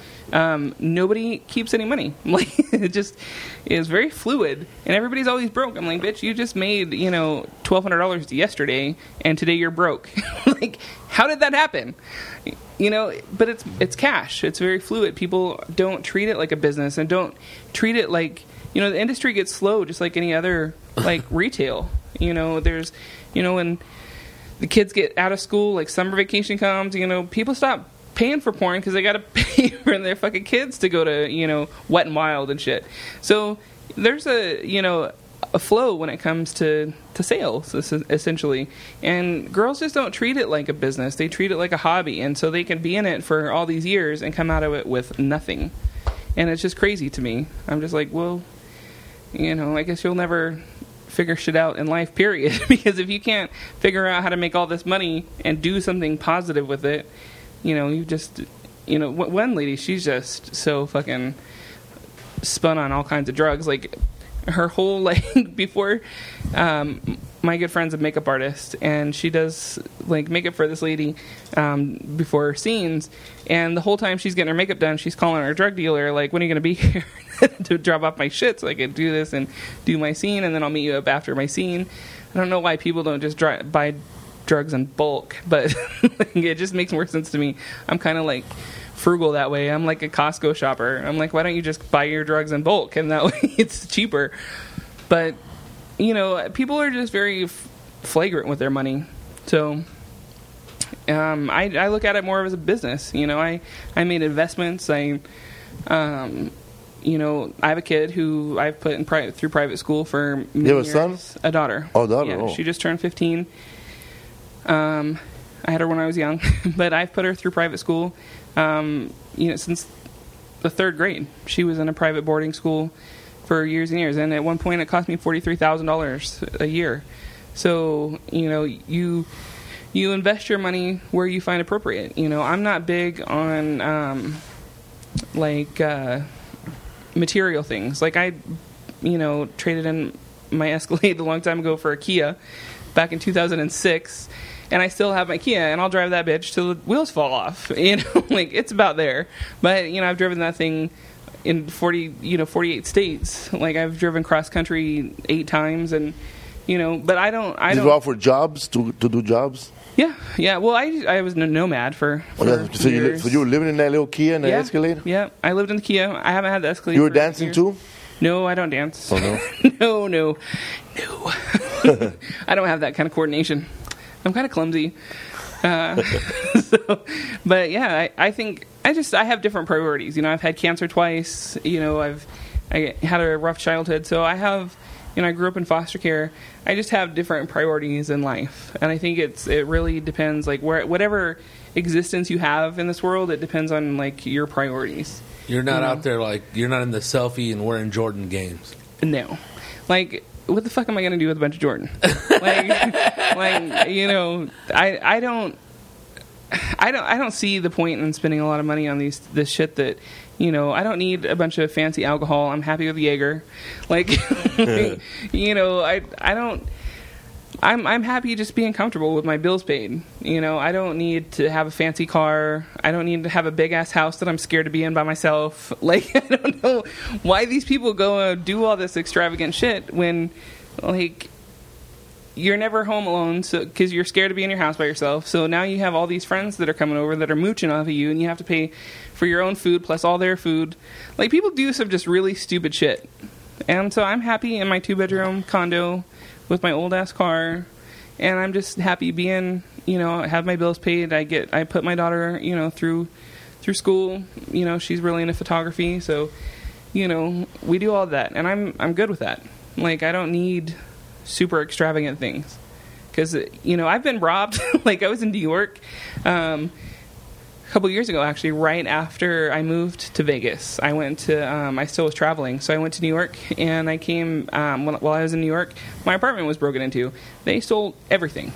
Nobody keeps any money. It just is very fluid, and everybody's always broke. I'm like, bitch, you just made $1,200 yesterday, and today you're broke. How did that happen? But it's cash. It's very fluid. People don't treat it like a business, and don't treat it like the industry gets slow, just like any other retail. There's when the kids get out of school, summer vacation comes, people stop paying for porn because they got to pay for their fucking kids to go to, Wet and Wild and shit. So there's a flow when it comes to sales, essentially. And girls just don't treat it like a business. They treat it like a hobby. And so they can be in it for all these years and come out of it with nothing. And it's just crazy to me. I'm just like, well, I guess you'll never figure shit out in life, period. Because if you can't figure out how to make all this money and do something positive with it, you just, one lady, she's just so fucking spun on all kinds of drugs. Her whole, before, my good friend's a makeup artist, and she does, makeup for this lady before scenes, and the whole time she's getting her makeup done, she's calling her drug dealer, when are you going to be here to drop off my shit so I can do this and do my scene, and then I'll meet you up after my scene. I don't know why people don't just buy drugs in bulk, but it just makes more sense to me. I'm kind of frugal that way. I'm like a Costco shopper. I'm like, why don't you just buy your drugs in bulk, and that way it's cheaper. But people are just very flagrant with their money. So I look at it more as a business. I made investments. I have a kid who I've put in through private school for many You have a years. son? A daughter. Oh, daughter. Yeah, Oh. she just turned 15. I had her when I was young, but I've put her through private school, since the 3rd grade. She was in a private boarding school for years and years, and at one point it cost me $43,000 a year. So, you invest your money where you find appropriate. I'm not big on, material things. I traded in my Escalade a long time ago for a Kia back in 2006, and I still have my Kia, and I'll drive that bitch till the wheels fall off. It's about there. But I've driven that thing in 48 states. I've driven cross country 8 times, and But I don't. Did you go out for jobs to do jobs? Yeah. Well, I was a nomad for So years. you were living in that little Kia in the Escalade? Yeah, I lived in the Kia. I haven't had the Escalade. You were for dancing years. too? No, I don't dance. Oh, no? No. I don't have that kind of coordination. I'm kind of clumsy. But yeah, I think I have different priorities. I've had cancer twice. I had a rough childhood, so I have. I grew up in foster care. I just have different priorities in life, and I think it really depends. Like whatever existence you have in this world, it depends on like your priorities. You're not out there you're not in the selfie and wearing Jordan games. No, like what the fuck am I going to do with a bunch of Jordan? I don't see the point in spending a lot of money on this shit that. I don't need a bunch of fancy alcohol. I'm happy with Jaeger. I don't. I'm happy just being comfortable with my bills paid. I don't need to have a fancy car. I don't need to have a big ass house that I'm scared to be in by myself. I don't know why these people go and do all this extravagant shit when, you're never home alone, because you're scared to be in your house by yourself. So now you have all these friends that are coming over that are mooching off of you, and you have to pay for your own food plus all their food. People do some just really stupid shit. And so I'm happy in my 2-bedroom condo with my old ass car, and I'm just happy being, I have my bills paid. I put my daughter, through school. She's really into photography, so we do all that, and I'm good with that. I don't need super extravagant things, because I've been robbed. I was in New York a couple years ago, actually, right after I moved to Vegas. I went to I still was traveling, so I went to New York, and I came while I was in New York, my apartment was broken into. They stole everything,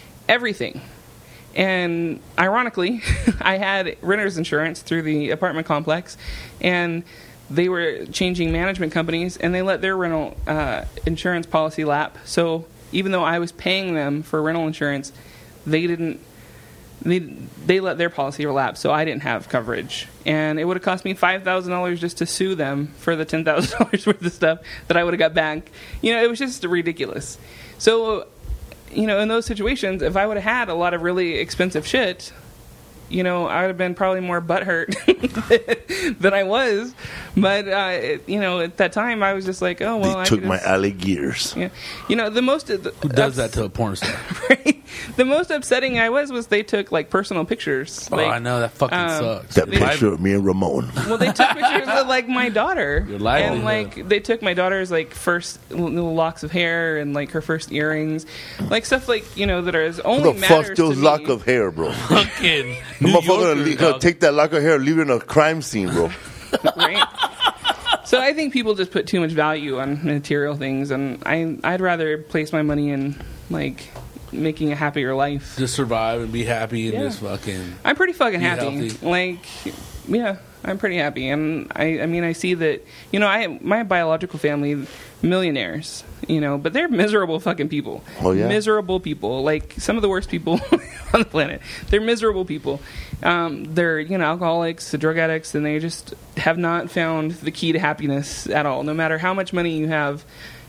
and ironically I had renter's insurance through the apartment complex, and they were changing management companies, and they let their rental insurance policy lap. So even though I was paying them for rental insurance, they didn't. They let their policy lapse, so I didn't have coverage, and it would have cost me $5,000 just to sue them for the $10,000 worth of stuff that I would have got back. It was just ridiculous. So, in those situations, if I would have had a lot of really expensive shit, I would have been probably more butthurt than I was. But, at that time, I was just like, oh, well, I took my alley gears. Yeah. The most... Who does that to a porn star? Right? The most upsetting I was they took, personal pictures. I know. That fucking sucks. That picture of me and Ramon. Well, they took pictures of, my daughter. Your livelihood. And, they took my daughter's, first little locks of hair and, her first earrings. Stuff, that are only Who the matters fuck to those me. lock of hair, bro? Fucking The New motherfucker Yorker, gonna dog. take that lock of hair and leave it in a crime scene, bro. Right? So I think people just put too much value on material things, and I'd rather place my money in, making a happier life. Just survive and be happy and Yeah. just fucking... I'm pretty fucking Be happy. healthy. Yeah, I'm pretty happy, and I see that my biological family, millionaires, but they're miserable fucking people. Oh, yeah? Miserable people, some of the worst people on the planet. They're miserable people. They're alcoholics, drug addicts, and they just have not found the key to happiness at all. No matter how much money you have,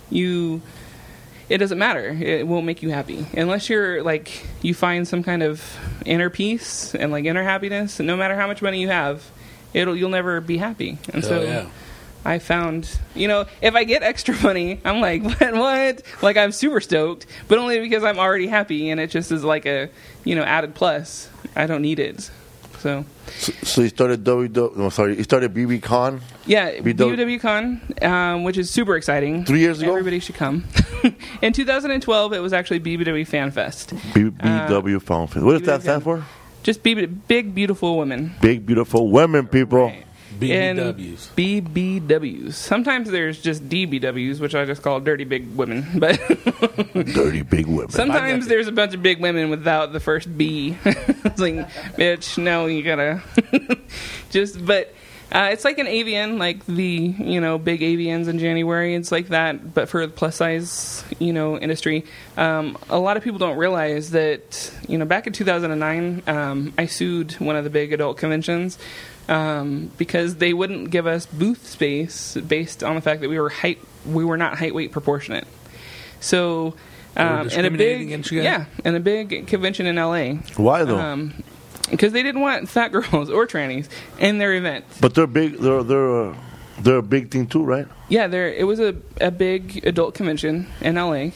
it doesn't matter. It won't make you happy unless you're you find some kind of inner peace and inner happiness. And no matter how much money you have, you'll never be happy. And Hell so yeah. I found, if I get extra money, I'm like, what? I'm super stoked, but only because I'm already happy, and it just is a added plus. I don't need it. So you started you started BB Con? yeah, BW BBW Con, which is super exciting. 3 years ago? Everybody should come. In 2012, it was actually BBW Fan Fest. BBW Fan Fest. What does that stand for? Just Big Beautiful Women. Big Beautiful Women, people. Right. BBWs. And BBWs. Sometimes there's just DBWs, which I just call Dirty Big Women. But Dirty Big Women. sometimes there's a bunch of big women without the first B. It's bitch, no, you gotta but it's like an avian, the big avians in January. It's like that, but for the plus size industry. A lot of people don't realize that back in 2009, I sued one of the big adult conventions because they wouldn't give us booth space based on the fact that we were not height weight proportionate. So They were discriminating against you guys? Yeah, and a big convention in LA. Why though? Because they didn't want fat girls or trannies in their event. But they're big. They're a big thing too, right? Yeah, it was a big adult convention in LA,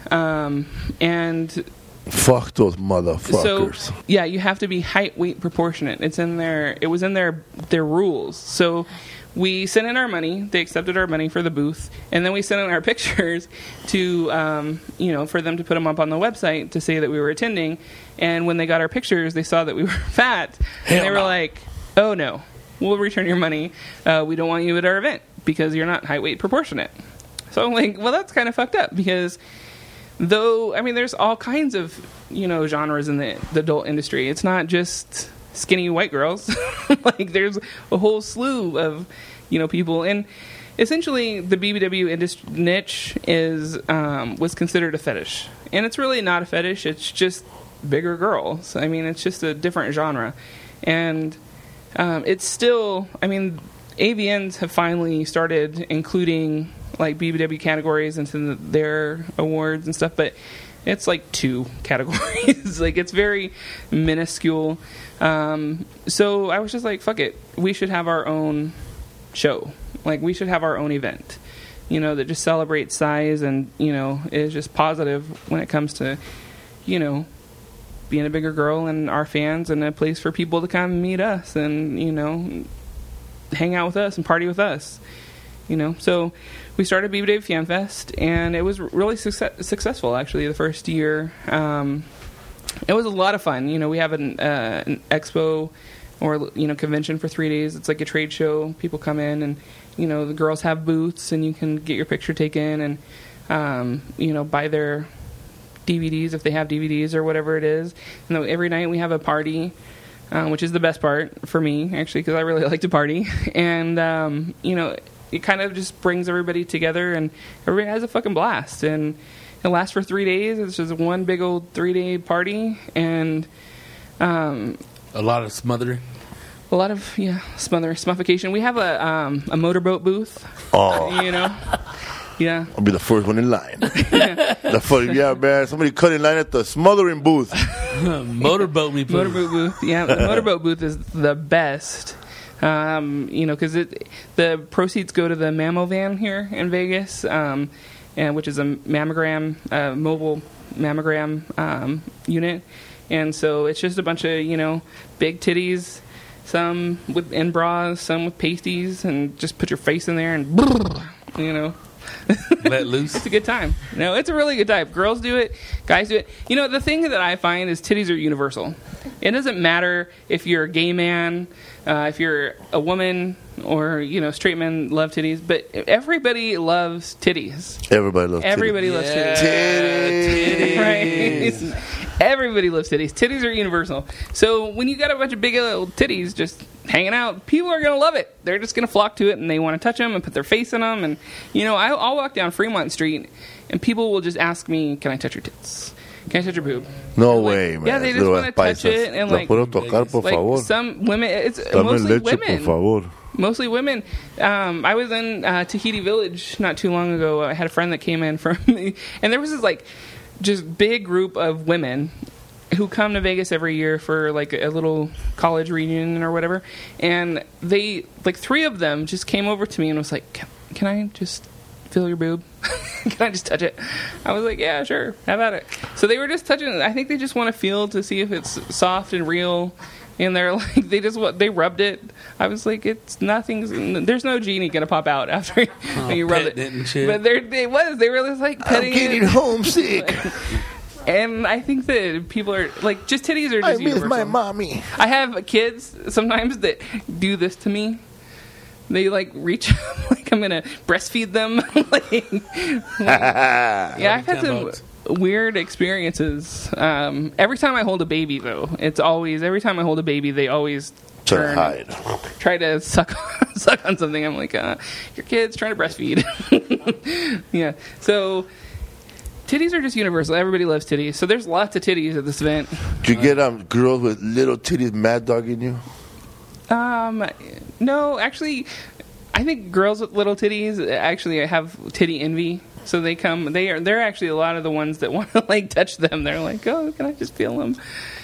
and fuck those motherfuckers. So yeah, you have to be height weight proportionate. It was in their rules. So we sent in our money. They accepted our money for the booth, and then we sent in our pictures to for them to put them up on the website to say that we were attending. And when they got our pictures, they saw that we were fat, and they were like, "Oh no, we'll return your money. We don't want you at our event because you're not height weight proportionate." So I'm like, well, that's kind of fucked up because there's all kinds of genres in the adult industry. It's not just skinny white girls. Like there's a whole slew of people, and essentially the BBW industry niche was considered a fetish, and it's really not a fetish. It's just bigger girls. It's just a different genre, and it's still. AVNs have finally started including like BBW categories into their awards and stuff, but it's like 2 categories. Like it's very minuscule. So I was just like, fuck it. We should have our own show. Like we should have our own event, that just celebrates size and, is just positive when it comes to, being a bigger girl and our fans and a place for people to come meet us and, hang out with us and party with us. So we started BBW Fan Fest, and it was really successful, actually, the first year. It was a lot of fun. We have an expo or, convention for 3 days. It's like a trade show. People come in, and, the girls have booths, and you can get your picture taken and, buy their DVDs if they have DVDs or whatever it is. And every night we have a party. Which is the best part for me, actually, because I really like to party. And, it kind of just brings everybody together, and everybody has a fucking blast. And it lasts for 3 days. It's just one big old 3-day party. And a lot of smothering. A lot of, smuffication. We have a motorboat booth. Oh. Yeah. I'll be the first one in line. Yeah, man. Somebody cut in line at the smothering booth. Motorboat booth. Yeah, the motorboat booth is the best. Because the proceeds go to the Mammo Van here in Vegas, which is a mammogram, mobile mammogram unit. And so it's just a bunch of, big titties, some in bras, some with pasties, and just put your face in there and, let loose. It's a good time. No, it's a really good time. Girls do it, guys do it. The thing that I find is titties are universal. It doesn't matter if you're a gay man, if you're a woman, or straight men love titties, but everybody loves titties. Everybody loves titties. Titties. Right. Everybody loves titties. Titties are universal. So when you got a bunch of big little titties just hanging out, people are going to love it. They're just going to flock to it, and they want to touch them and put their face in them. And, I'll walk down Fremont Street, and people will just ask me, can I touch your tits? Can I touch your boob? No way, man. Yeah, they just want to touch it. And some women, it's mostly women. Por favor. Mostly women. I was in Tahiti Village not too long ago. I had a friend that came in from me, and there was this just big group of women who come to Vegas every year for a little college reunion or whatever. And they 3 of them just came over to me and was like, can I just feel your boob? Can I just touch it? I was like, yeah, sure, have at it. So they were just touching it. I think they just want to feel to see if it's soft and real. And they're like, they rubbed it. I was like, it's nothing. There's no genie gonna pop out after you rub it. And shit. But they were just petting I'm getting it. homesick. And I think that people are just titties are just I miss universal. my mommy. I have kids sometimes that do this to me. They reach like I'm gonna breastfeed them. Yeah, I've had some weird experiences. Every time I hold a baby, though, every time I hold a baby, they always try to suck on something. I'm like, your kid's trying to breastfeed. Yeah, so titties are just universal. Everybody loves titties. So there's lots of titties at this event. Do you get girls with little titties mad dogging you? No, actually, I think girls with little titties actually have titty envy. So they come. They're actually a lot of the ones that want to like touch them. They're like, oh, can I just feel them?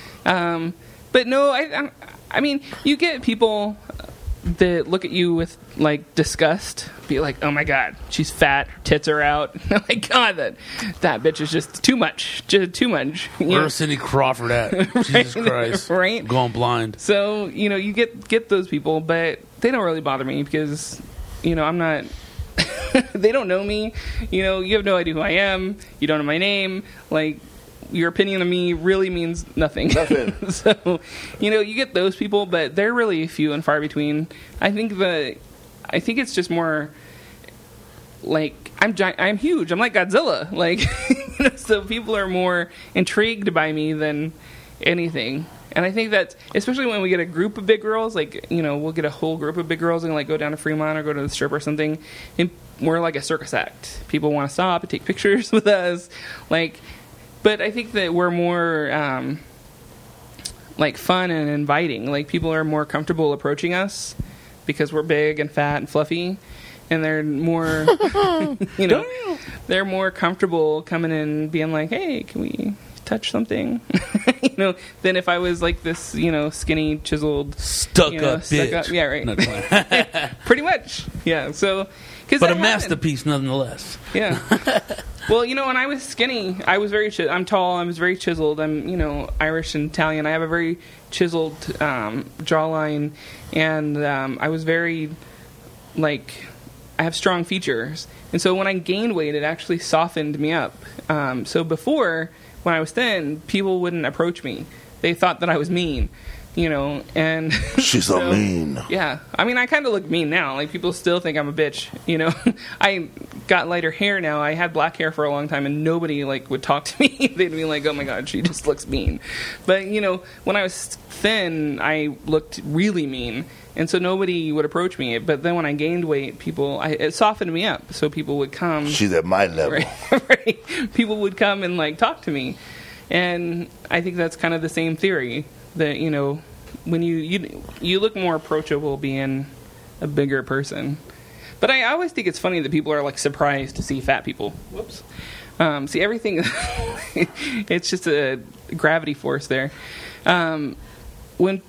But no, I mean, you get people that look at you with like disgust, be like, oh my god, she's fat, her tits are out. Oh my god, that bitch is just too much, too much. Where's Cindy Crawford at? Jesus Christ, right? Going blind. So you get those people, but they don't really bother me because I'm not. They don't know me. You have no idea who I am. You don't know my name. Like, your opinion of me really means nothing. So, you get those people, but they're really few and far between. I think it's just more like I'm huge. I'm like Godzilla. Like, so people are more intrigued by me than anything. And I think that, especially when we get a group of big girls, like, we'll get a whole group of big girls and like go down to Fremont or go to the Strip or something, and we're like a circus act. People want to stop and take pictures with us, like. But I think that we're more like fun and inviting. Like, people are more comfortable approaching us because we're big and fat and fluffy, and they're more, they're more comfortable coming in and being like, "Hey, can we touch something?" Than if I was like this, skinny, chiseled, stuck up bitch. Yeah, right. Pretty much. Yeah. So, but a masterpiece nonetheless. Yeah. Well, when I was skinny, I was I'm tall. I was very chiseled. I'm, Irish and Italian. I have a very chiseled jawline, and I was very, like, I have strong features. And so when I gained weight, it actually softened me up. So before, when I was thin, people wouldn't approach me. They thought that I was mean. And she's so mean. Yeah, I mean, I kind of look mean now. Like, people still think I'm a bitch. I got lighter hair now. I had black hair for a long time, and nobody like would talk to me. They'd be like, "Oh my god, she just looks mean." But when I was thin, I looked really mean, and so nobody would approach me. But then when I gained weight, it softened me up. So people would come. She's at my level. Right. People would come and like talk to me, and I think that's kind of the same theory. That when you look more approachable being a bigger person. But I always think it's funny that people are like surprised to see fat people. Whoops. See, everything it's just a gravity force there. When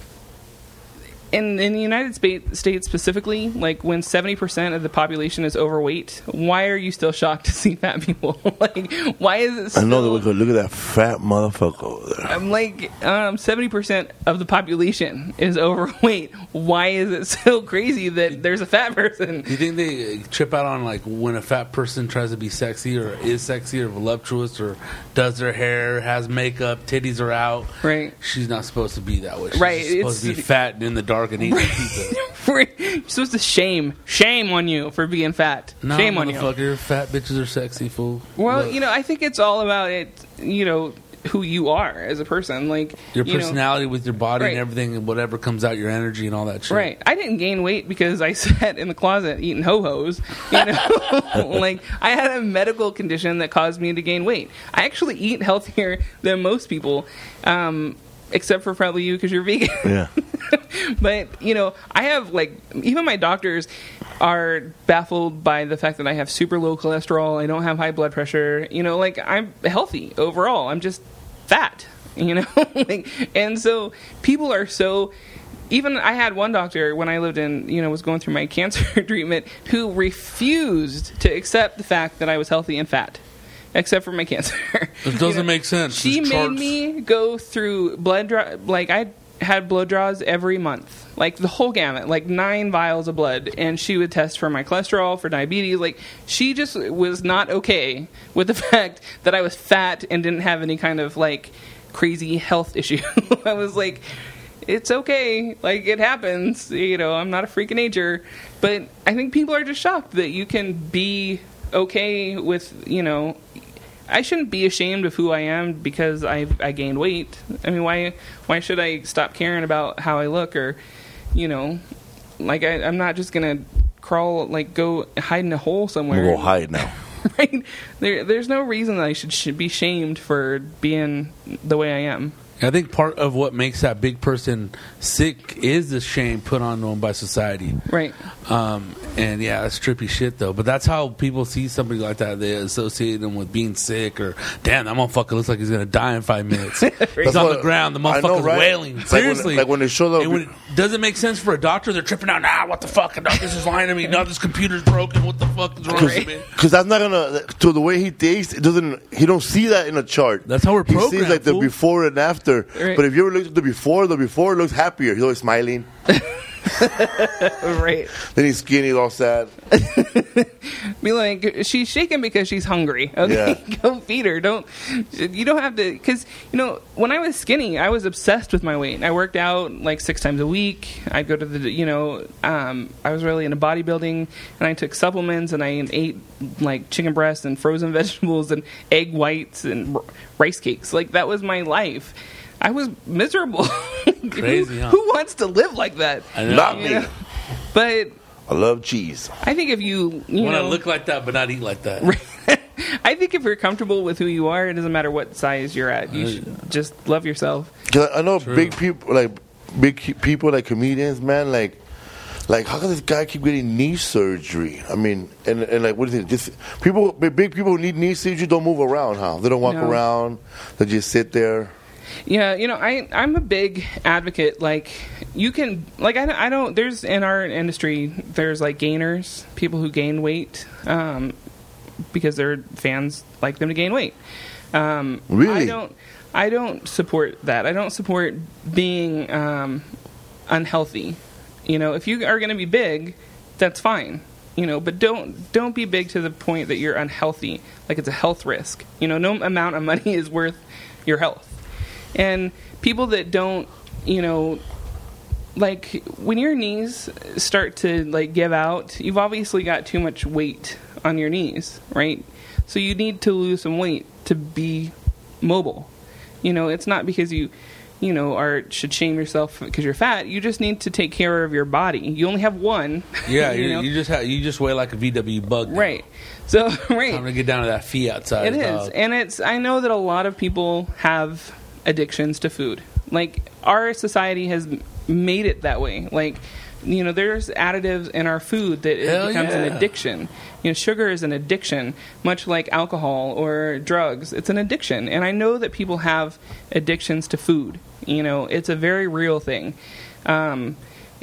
in the United States specifically, like when 70% of the population is overweight, why are you still shocked to see fat people? Like, why is it still... I know that we could look at that fat motherfucker over there. I'm like, 70% of the population is overweight. Why is it so crazy that there's a fat person? Do you think they trip out on like when a fat person tries to be sexy or is sexy or voluptuous or does their hair, has makeup, titties are out? Right. She's not supposed to be that way. She's right. supposed to be fat and in the dark and eating pizza. You're supposed to shame on you for being fat. No, shame on you. Motherfucker, fat bitches are sexy, fool. Well, I think it's all about it, who you are as a person. Like, your personality with your body right. and everything and whatever comes out, your energy and all that shit. Right. I didn't gain weight because I sat in the closet eating ho-hos. Like, I had a medical condition that caused me to gain weight. I actually eat healthier than most people, except for probably you because you're vegan. Yeah. But, I have, like, even my doctors are baffled by the fact that I have super low cholesterol. I don't have high blood pressure. Like, I'm healthy overall. I'm just fat, and so people are so... Even I had one doctor when I lived in, was going through my cancer treatment who refused to accept the fact that I was healthy and fat. Except for my cancer. It doesn't make sense. She made me go through blood draw. Like, I had blood draws every month. Like, the whole gamut. Like, 9 vials of blood. And she would test for my cholesterol, for diabetes. Like, she just was not okay with the fact that I was fat and didn't have any kind of, like, crazy health issue. I was like, it's okay. Like, it happens. I'm not a freak of nature. But I think people are just shocked that you can be... okay with, I shouldn't be ashamed of who I am because I gained weight. I mean, why should I stop caring about how I look or, like I'm not just going to crawl, like go hide in a hole somewhere. I'm going to go hide now. Right? There's no reason that I should be shamed for being the way I am. I think part of what makes that big person sick is the shame put on them by society. Right. And yeah, that's trippy shit though. But that's how people see somebody like that. They associate them with being sick, or damn, that motherfucker looks like he's gonna die in 5 minutes. He's on the ground, the I know, motherfucker's right? wailing. Seriously, like when they show the. it doesn't make sense for a doctor. They're tripping out. Nah, what the fuck? No, this is lying to me. No, this computer's broken. What the fuck is wrong with me? Because that's not gonna. To the way he thinks, it doesn't. He don't see that in a chart. That's how we're He programmed. sees like the fool. before and after. Right. But if you ever look at the before looks happier. He's always smiling. Right. Then he's skinny, all sad. Be like, she's shaking because she's hungry. Okay, Yeah. Go feed her. You don't have to, because, when I was skinny, I was obsessed with my weight. I worked out like 6 times a week. I'd go to the, I was really into bodybuilding, and I took supplements, and I ate like chicken breasts and frozen vegetables and egg whites and rice cakes. Like, that was my life. I was miserable. Crazy, huh? Who wants to live like that? I know. Not me. But I love cheese. I think if you Want to look like that, but not eat like that. I think if you're comfortable with who you are, it doesn't matter what size you're at. You should just love yourself. 'Cause I know True. big people like comedians, man. Like how can this guy keep getting knee surgery? I mean, and like what is it? Just big people who need knee surgery don't move around, huh? They don't walk No. around. They just sit there. Yeah, I'm a big advocate. Like, you can, like, I don't, there's, in our industry, there's, like, gainers, people who gain weight, because their fans like them to gain weight. Really? I don't support that. I don't support being unhealthy. If you are going to be big, that's fine. But don't be big to the point that you're unhealthy. Like, it's a health risk. No amount of money is worth your health. And people that don't, like, when your knees start to, like, give out, you've obviously got too much weight on your knees, right? So you need to lose some weight to be mobile. It's not because you should shame yourself because you're fat. You just need to take care of your body. You only have one. Yeah, you you just weigh like a VW bug. Now. Right. So, right. Time to get down to that fiat size. It is. Dog. And I know that a lot of people have addictions to food. Like, our society has made it that way. Like, there's additives in our food that it becomes an addiction. Sugar is an addiction, much like alcohol or drugs. It's an addiction. And I know that people have addictions to food. It's a very real thing. But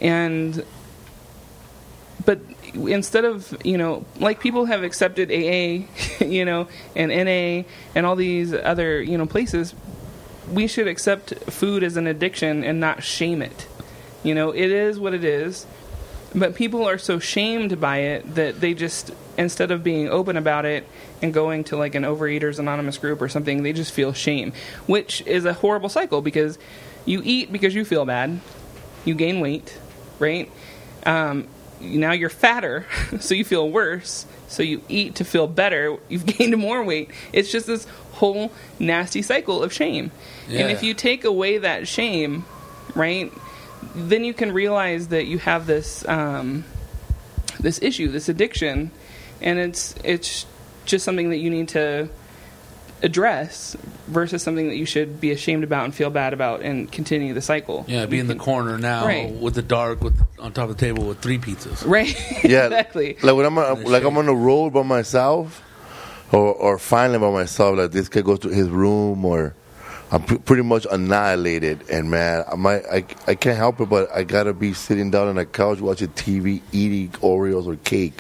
instead of, like, people have accepted AA, and NA and all these other, places, we should accept food as an addiction and not shame it. It is what it is. But people are so shamed by it that they just, instead of being open about it and going to like an Overeaters Anonymous group or something, they just feel shame, which is a horrible cycle because you eat because you feel bad. You gain weight, right? Now you're fatter, so you feel worse. So you eat to feel better. You've gained more weight. It's just this whole nasty cycle of shame. Yeah. And if you take away that shame, right, then you can realize that you have this this issue, this addiction, and it's just something that you need to address versus something that you should be ashamed about and feel bad about and continue the cycle. Yeah, be in the corner now Right. with the dark on top of the table with 3 pizzas. Right. Yeah, Exactly. Like when I'm on the road by myself, or finally by myself. Like this guy goes to his room, or I'm pretty much annihilated. And man, I can't help it, but I gotta be sitting down on the couch watching TV, eating Oreos or cake.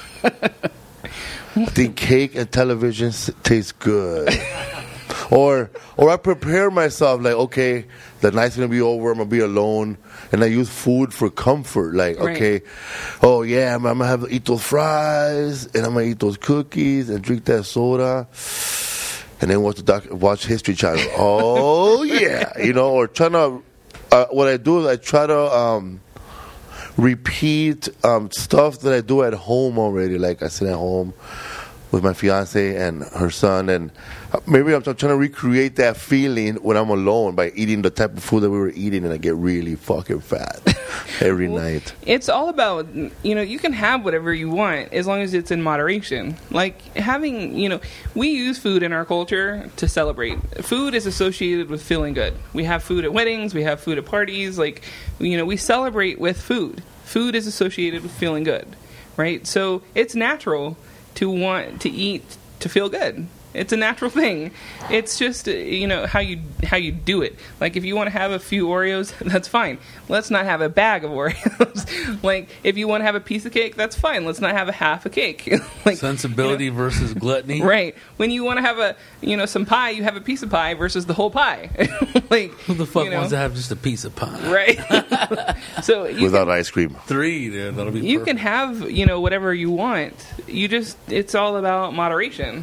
I think cake and television taste good. Or I prepare myself like, okay, the night's gonna be over, I'm gonna be alone, and I use food for comfort. Like, Right. okay, oh yeah, I'm gonna eat those fries, and I'm gonna eat those cookies, and drink that soda, and then watch History Channel. Oh yeah, or trying to. What I do is I try to repeat stuff that I do at home already. Like I sit at home, with my fiance and her son, and maybe I'm trying to recreate that feeling when I'm alone by eating the type of food that we were eating, and I get really fucking fat every night. It's all about, you can have whatever you want as long as it's in moderation. Like having, we use food in our culture to celebrate. Food is associated with feeling good. We have food at weddings, we have food at parties, like, we celebrate with food. Food is associated with feeling good, right? So it's natural to want to eat to feel good. It's a natural thing. It's just how you do it. Like if you want to have a few Oreos, that's fine. Let's not have a bag of Oreos. Like if you want to have a piece of cake, that's fine. Let's not have a half a cake. Like sensibility versus gluttony. Right. When you want to have some pie, you have a piece of pie versus the whole pie. Like who the fuck wants to have just a piece of pie? Right. So without ice cream. 3, dude, that'll be you perfect. can have, whatever you want. It's all about moderation.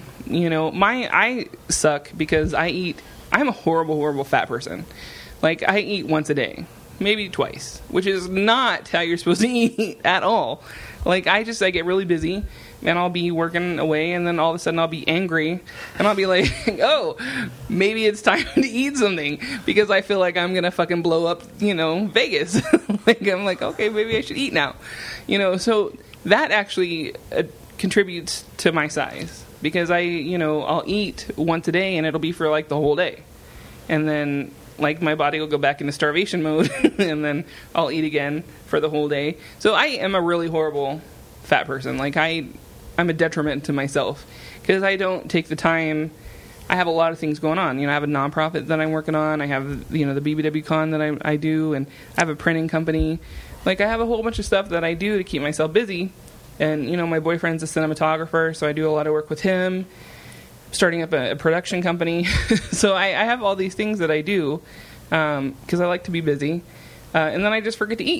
I suck because I'm a horrible fat person. Like, I eat once a day, maybe twice, which is not how you're supposed to eat at all. Like, I get really busy, and I'll be working away, and then all of a sudden I'll be angry, and I'll be like, oh, maybe it's time to eat something, because I feel like I'm going to fucking blow up, Vegas. Like, I'm like, okay, maybe I should eat now. So that actually contributes to my size. Because I'll eat once a day and it'll be for like the whole day. And then like my body will go back into starvation mode and then I'll eat again for the whole day. So I am a really horrible fat person. Like I'm a detriment to myself because I don't take the time. I have a lot of things going on. I have a nonprofit that I'm working on. I have, the BBW Con that I do, and I have a printing company. Like I have a whole bunch of stuff that I do to keep myself busy. And, my boyfriend's a cinematographer, so I do a lot of work with him, starting up a production company. So I have all these things that I do because I like to be busy. And then I just forget to eat.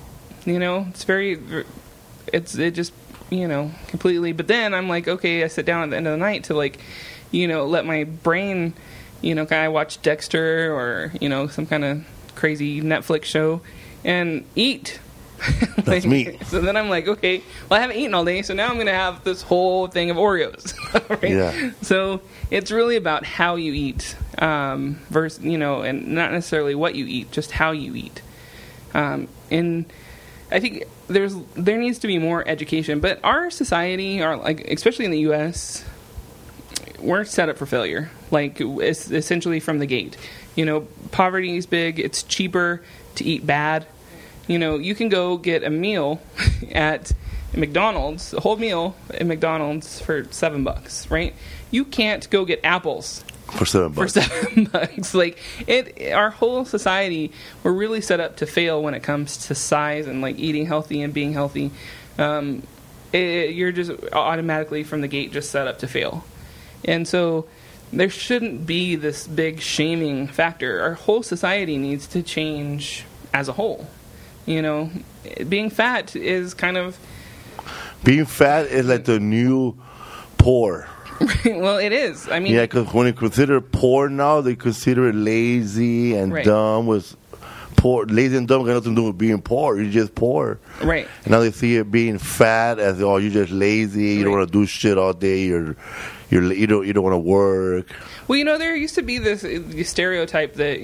It just, completely. But then I'm like, okay, I sit down at the end of the night to, like, let my brain, kind of watch Dexter or, some kind of crazy Netflix show and eat. That's me. So then I'm like, okay, well, I haven't eaten all day, so now I'm going to have this whole thing of Oreos. Right? Yeah. So it's really about how you eat, versus, and not necessarily what you eat, just how you eat. And I think there needs to be more education, but our society, especially in the U.S., we're set up for failure. Like, it's essentially from the gate. Poverty is big. It's cheaper to eat bad. You can go get a meal at McDonald's, a whole meal at McDonald's for $7, right? You can't go get apples for $7. For $7, like our whole society, we're really set up to fail when it comes to size and like eating healthy and being healthy. You're just automatically from the gate just set up to fail, and so there shouldn't be this big shaming factor. Our whole society needs to change as a whole. Being fat is kind of... Being fat is like the new poor. Well, it is. I mean... Yeah, because when you consider poor now, they consider it lazy and dumb. Poor, lazy and dumb got nothing to do with being poor. You're just poor. Right. And now they see it being fat as, oh, you're just lazy. You don't want to do shit all day. You don't want to work. Well, there used to be this stereotype that,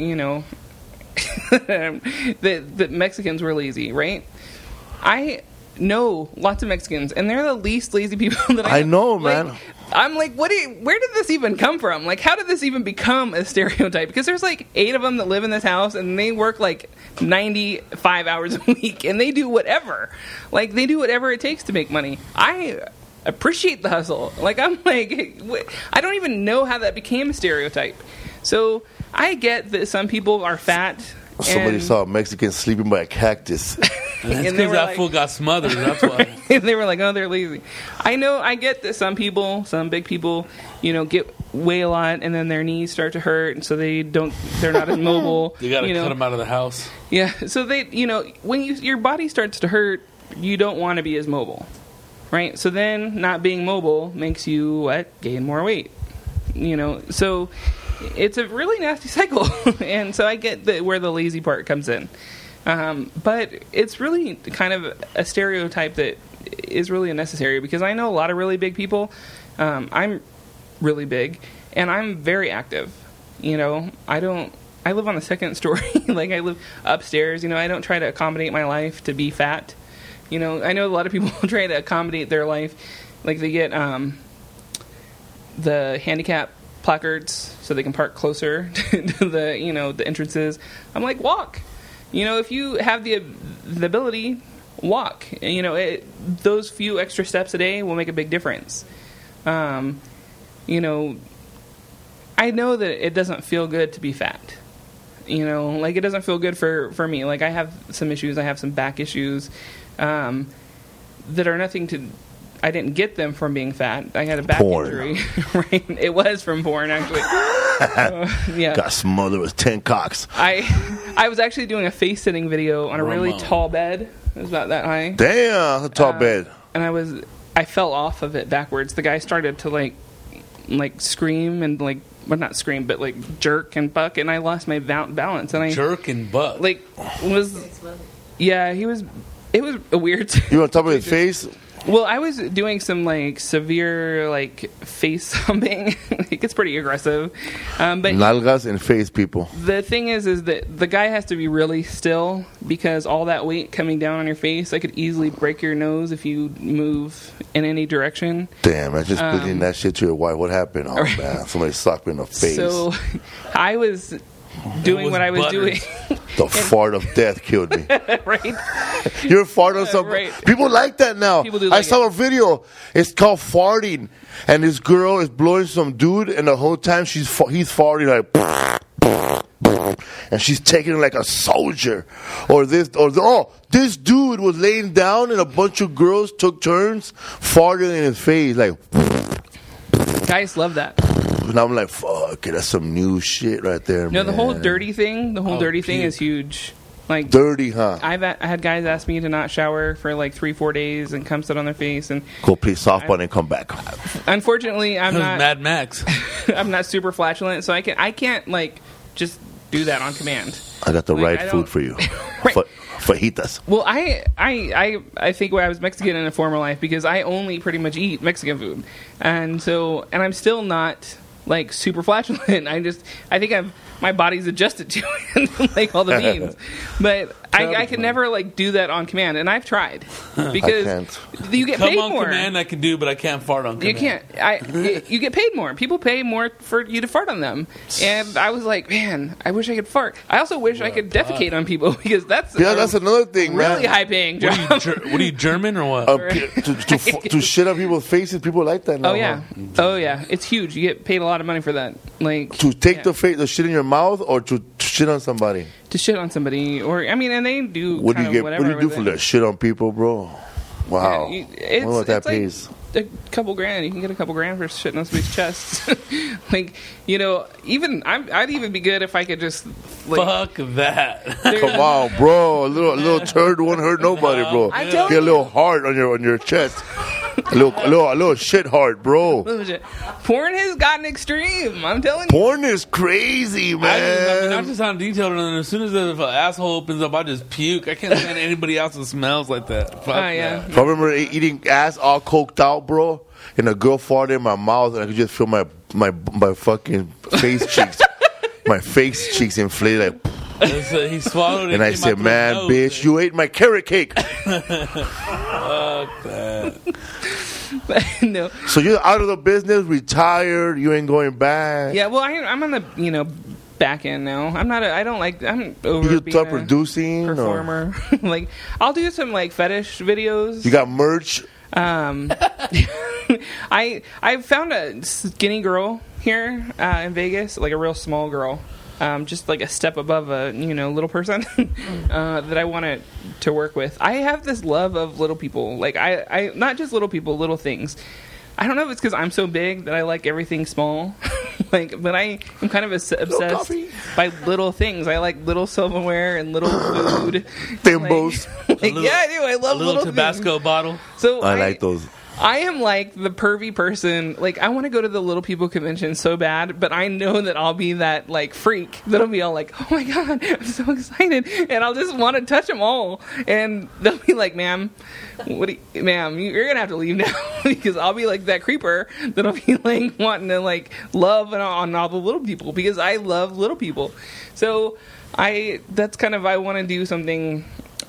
that Mexicans were lazy, right? I know lots of Mexicans, and they're the least lazy people that I know. Man. I'm like, where did this even come from? Like, how did this even become a stereotype? Because there's like 8 of them that live in this house, and they work like 95 hours a week, and they do whatever. Like, they do whatever it takes to make money. I appreciate the hustle. Like, I'm like, I don't even know how that became a stereotype. So I get that some people are fat. Somebody saw a Mexican sleeping by a cactus. That's because that fool got smothered. That's why. And they were like, oh, they're lazy. I get that some people, some big people, weigh a lot, and then their knees start to hurt, and so they're not as mobile. You got to cut them out of the house. Yeah. So they, when your body starts to hurt, you don't want to be as mobile, right? So then not being mobile makes you gain more weight. So it's a really nasty cycle. And so I get where the lazy part comes in. But it's really kind of a stereotype that is really unnecessary, because I know a lot of really big people I'm really big, and I'm very active. You know, I live on the second story. Like, I live upstairs. You know, I don't try to accommodate my life to be fat. You know, I know a lot of people try to accommodate their life. Like, they get the handicap placards so they can park closer to the, you know, the entrances. I'm like, walk. You know, if you have the ability, walk. You know, those few extra steps a day will make a big difference. You know, I know that it doesn't feel good to be fat. You know, like, it doesn't feel good for me. Like, I have some issues. I have some back issues that are nothing to... I didn't get them from being fat. I had a back injury. Right? It was from porn, actually. Yeah. Got smothered with 10 cocks. I was actually doing a face-sitting video on a really tall bed. It was about that high. Damn, a tall bed. And I fell off of it backwards. The guy started to, like scream and, like, well, not scream, but, like, jerk and buck, and I lost my balance. And jerk and buck. Like, yeah, it was a weird... You on top of his face? Well, I was doing some, like, severe, like, face humping. It gets pretty aggressive. But Nalgas and face, people. The thing is that the guy has to be really still, because all that weight coming down on your face, I could easily break your nose if you move in any direction. Damn, I just put in that shit to your wife. What happened? Oh, man, somebody socked me in the face. So I was doing what I was doing. The fart of death killed me. Right? You're farting something. Right. People like that now. People do like I saw a video. It's called farting, and this girl is blowing some dude, and the whole time he's farting like, and she's taking it like a soldier. This dude was laying down, and a bunch of girls took turns farting in his face, like. Guys love that. And I'm like, fuck, that's some new shit right there, man. The whole dirty thing, is huge. Like, dirty, huh? I had guys ask me to not shower for like 3-4 days and come sit on their face and go play softball and come back. Unfortunately, I'm not Mad Max. I'm not super flatulent, so I can't like just do that on command. I got the right food for you. Right. Fajitas. Well, I think I was Mexican in a former life because I only pretty much eat Mexican food, and I'm still not like super flatulent. I think my body's adjusted to it, like all the beans. But I can never like do that on command, and I've tried because you get paid more. Come on command, I can do, but I can't fart on command. You can't. You get paid more. People pay more for you to fart on them, and I was like, man, I wish I could fart. I also wish I could defecate on people because that's another thing, really man. high paying job. What are you, German or what? To shit on people's faces, people like that now. Oh yeah, it's huge. You get paid a lot of money for that. Like to take the shit in your mouth or to shit on somebody. To shit on somebody, or I mean, and they do. What do you get? What do you do for that? Shit on people, bro? Wow. Yeah, I wonder what that pays. Like a couple grand. You can get a couple grand for shitting on somebody's chest. Like, you know, I'd even be good if I could just fuck that. Come on, bro. A little turd won't hurt nobody, bro. Get a little heart on your chest. A little shit heart, bro. Porn has gotten extreme. I'm telling you. Porn is crazy, man. I'm just on detailed, and as soon as the asshole opens up, I just puke. I can't stand anybody else that smells like that. Yeah. I remember eating ass all coked out, bro, and a girl farted in my mouth, and I could just feel my fucking face cheeks, my face cheeks inflated. Like, he swallowed it. And I said, man, bitch, you ate my carrot cake. Fuck that. No. So you're out of the business, retired, you ain't going back. Yeah, well, I'm on the, back end now. I'm over you being start producing performer. Like, I'll do some, like, fetish videos. You got merch? I found a skinny girl here in Vegas, like a real small girl. Just like a step above a little person that I wanted to work with. I have this love of little people, like I not just little people, little things. I don't know if it's because I'm so big that I like everything small, but I am kind of obsessed by little things. I like little silverware and little food, Thimbos. Yeah, I do. I love little Tabasco things. Bottle. So I like those. I am like the pervy person. Like, I want to go to the little people convention so bad, but I know that I'll be that, like, freak that'll be all like, oh my God, I'm so excited. And I'll just want to touch them all. And they'll be like, ma'am, you're going to have to leave now. because I'll be like that creeper that'll be like wanting to like love on all the little people because I love little people. So that's kind of, I want to do something,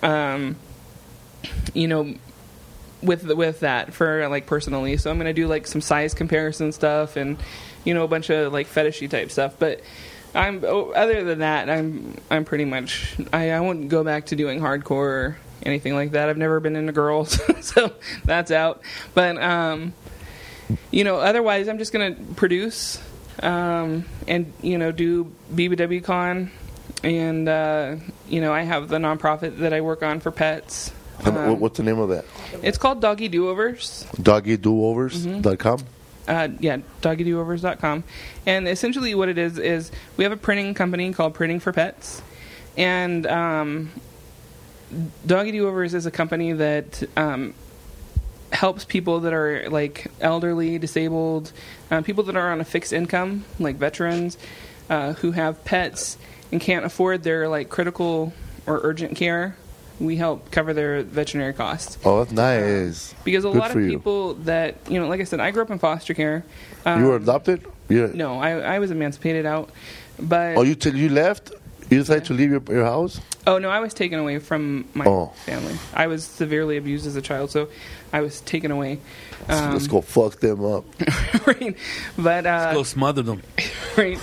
with that for like personally. So I'm going to do like some size comparison stuff and, a bunch of like fetishy type stuff. But other than that, I'm pretty much, I wouldn't go back to doing hardcore or anything like that. I've never been into girls, so that's out. But, otherwise I'm just going to produce, and, do BBW Con. And, I have the nonprofit that I work on for pets. What's the name of that? It's called Doggy Do-Overs. DoggyDoovers.com? DoggyDoovers.com. And essentially what it is we have a printing company called Printing for Pets. And Doggy Do-Overs is a company that helps people that are like elderly, disabled, people that are on a fixed income, like veterans, who have pets and can't afford their like critical or urgent care. We help cover their veterinary costs. Oh, that's nice. Because a Good lot of for you. people that, like I said, I grew up in foster care. You were adopted? Yeah. No, I was emancipated out. But you left? You decided to leave your house? Oh, no, I was taken away from my family. I was severely abused as a child, so I was taken away. Let's go fuck them up. Right. But, let's go smother them. Right.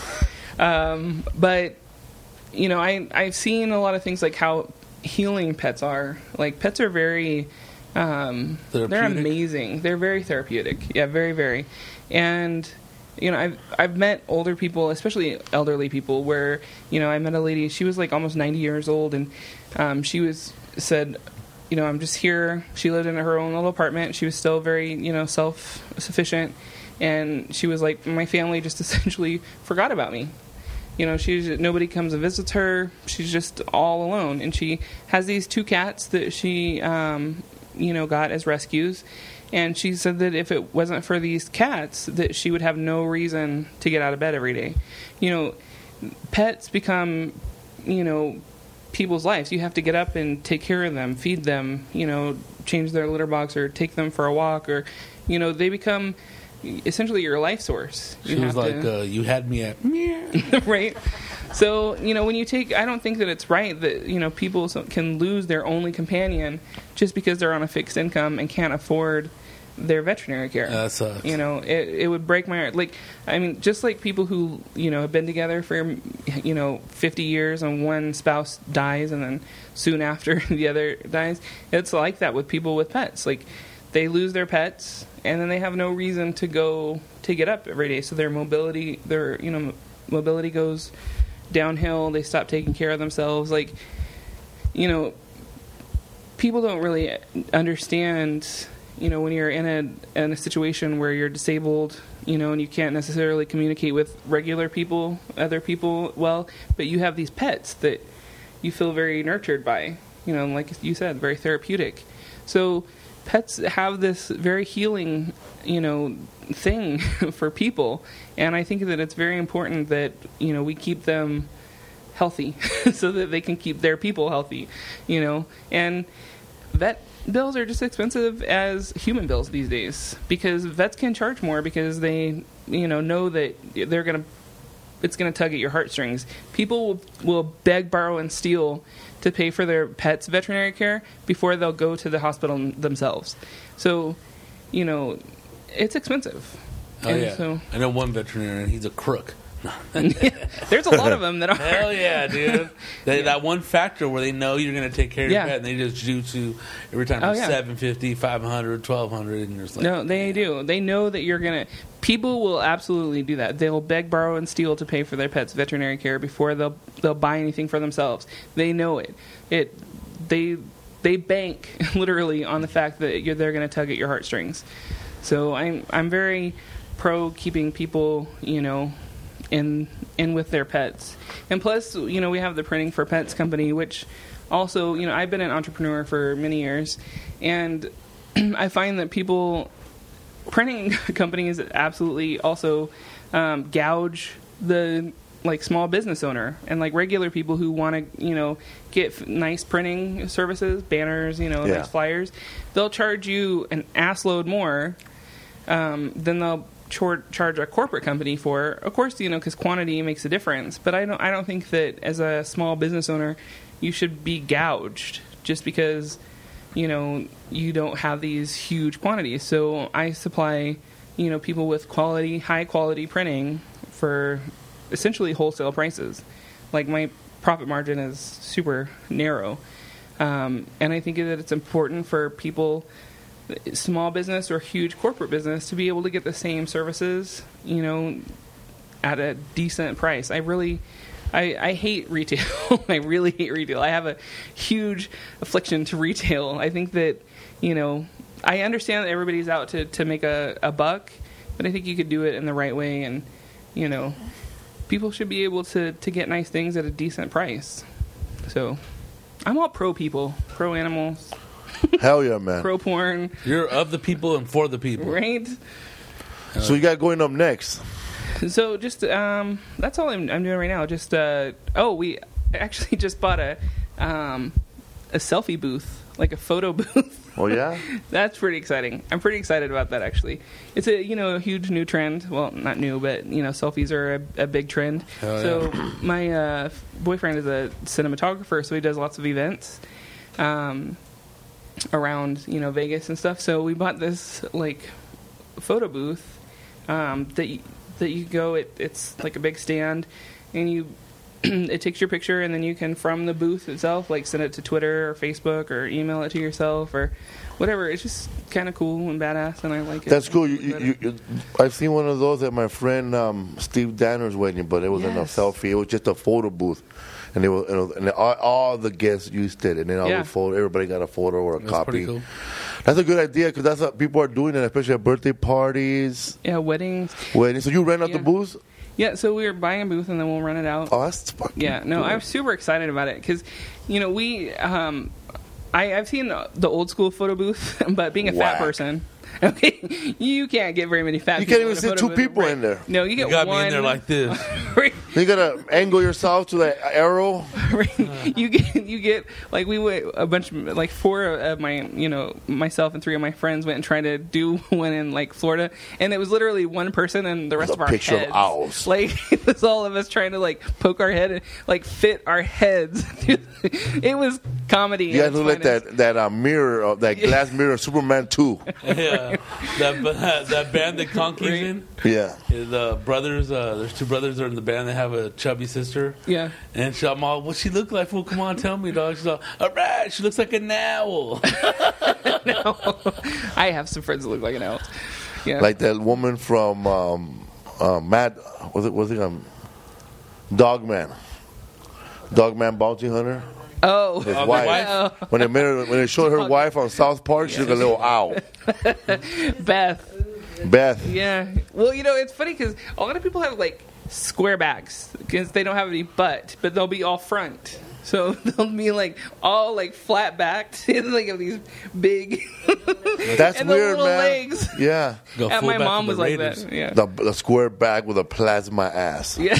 But, I've seen a lot of things like how healing pets are. Like, pets are very, they're amazing. They're very therapeutic. Yeah, very, very. And, I've met older people, especially elderly people, where, I met a lady, she was like almost 90 years old, and she said, I'm just here. She lived in her own little apartment. She was still very, self-sufficient. And she was like, my family just essentially forgot about me. Nobody comes and visits her. She's just all alone. And she has these 2 cats that she, got as rescues. And she said that if it wasn't for these cats, that she would have no reason to get out of bed every day. Pets become, people's lives. You have to get up and take care of them, feed them, change their litter box or take them for a walk, or, they become essentially your life source. She was like, you had me at right. So, when you I don't think that it's right that, people can lose their only companion just because they're on a fixed income and can't afford their veterinary care. That sucks. It would break my heart. Like, I mean, just like people who, have been together for, 50 years and one spouse dies and then soon after the other dies, it's like that with people with pets. Like, they lose their pets and then they have no reason to go to get up every day. So their mobility goes downhill. They stop taking care of themselves. Like, people don't really understand, when you're in a situation where you're disabled, and you can't necessarily communicate with regular people, other people well, but you have these pets that you feel very nurtured by, like you said, very therapeutic. So pets have this very healing, thing for people. And I think that it's very important that, we keep them healthy so that they can keep their people healthy, and vet bills are just expensive as human bills these days because vets can charge more because they, know that it's going to tug at your heartstrings. People will beg, borrow, and steal to pay for their pets' veterinary care before they'll go to the hospital themselves. So, it's expensive. Oh, and yeah. So, I know one veterinarian, he's a crook. there's a lot of them that are. Hell yeah, dude. That one factor where they know you're going to take care of your pet and they just jutsu every time for $750, $500, $1,200, and there's like... No, they do. They know that you're going to... People will absolutely do that. They'll beg, borrow, and steal to pay for their pet's veterinary care before they'll buy anything for themselves. They know it. They bank literally on the fact that they're going to tug at your heartstrings. So I'm very pro keeping people, in with their pets. And plus, we have the Printing for Pets company, which also, I've been an entrepreneur for many years, and I find that printing companies absolutely also gouge the small business owner and regular people who want to get nice printing services, banners, nice flyers. They'll charge you an assload more then they'll charge a corporate company for, of course, because quantity makes a difference. But I don't think that as a small business owner, you should be gouged just because you don't have these huge quantities. So I supply people with high quality printing for essentially wholesale prices. Like my profit margin is super narrow, and I think that it's important for people, small business or huge corporate business, to be able to get the same services, at a decent price. I hate retail. I really hate retail. I have a huge affliction to retail. I think that, I understand that everybody's out to make a buck, but I think you could do it in the right way, and, people should be able to get nice things at a decent price. So I'm all pro people, pro animals. Hell yeah, man. Pro porn. You're of the people and for the people. Right? So you got going up next. So just that's all I'm doing right now. Just we actually just bought a selfie booth, like a photo booth. Oh yeah, that's pretty exciting. I'm pretty excited about that actually. It's a a huge new trend. Well, not new, but selfies are a big trend. Hell so yeah. My boyfriend is a cinematographer, so he does lots of events around Vegas and stuff. So we bought this like photo booth that you go. It's like a big stand, and you it takes your picture, and then you can, from the booth itself, like send it to Twitter or Facebook or email it to yourself or whatever. It's just kind of cool and badass, and I like it. That's cool. I've seen one of those at my friend Steve Danner's wedding, but it wasn't a selfie. It was just a photo booth. And all the guests used it, and then everybody got a photo or a copy. Pretty cool. That's a good idea, because that's what people are doing, and especially at birthday parties. Yeah, weddings. So you rent out the booth? Yeah, so we were buying a booth and then we'll rent it out. Oh, that's fucking cool. I'm super excited about it because, we, I've seen the old school photo booth, but being a fat person, okay, you can't get very many fat people. You can't even sit two people in there. No, you get got one. me in there like this. You gotta angle yourself to that arrow. You get like we went a bunch of, like 4 of my myself and 3 of my friends went and tried to do one in like Florida, and it was literally one person and the rest of our heads. Picture of owls. Like it was all of us trying to like poke our head and like fit our heads. It was comedy. You gotta look like that mirror, that glass mirror, Superman 2. Yeah, that band that Conky's in. Yeah, the brothers. There's 2 brothers that are in the band. They have a chubby sister. Yeah, and I'm all, what she look like? Fool, come on, tell me, dog. She's all right. She looks like an owl. No, I have some friends that look like an owl. Yeah, like that woman from Mad. Was it Dogman Bounty Hunter. Oh, his wife. When they showed her wife on South Park, she looked a little owl. Beth. Yeah. Well, it's funny because a lot of people have like square backs because they don't have any butt, but they'll be all front. So they'll be like all like flat backed and like have these big. That's and weird, the man. Legs. Yeah. And my mom was like that. Yeah. The square back with a plasma ass. Yeah.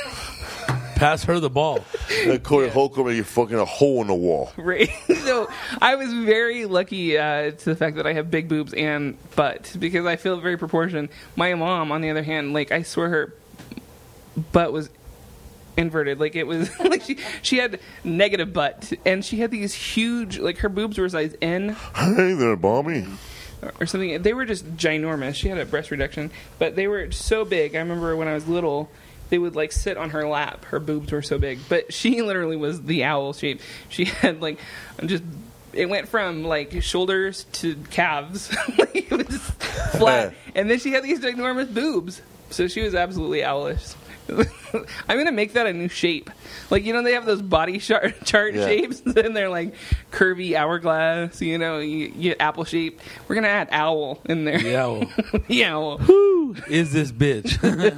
Pass her the ball. Corey Holcomb, you're fucking a hole in the wall. Right. So I was very lucky to the fact that I have big boobs and butt because I feel very proportioned. My mom, on the other hand, like I swear her butt was inverted. Like it was like she had negative butt and she had these huge, like her boobs were size N. Hey there, Bommy. Or something. They were just ginormous. She had a breast reduction, but they were so big. I remember when I was little, they would like sit on her lap. Her boobs were so big, but she literally was the owl shape. She had like just, it went from like shoulders to calves. Like, it was flat, and then she had these enormous boobs. So she was absolutely owlish. I'm gonna make that a new shape. Like they have those body chart shapes, and they're like curvy hourglass. You get apple shape. We're gonna add owl in there. The owl. The owl. Who is this bitch?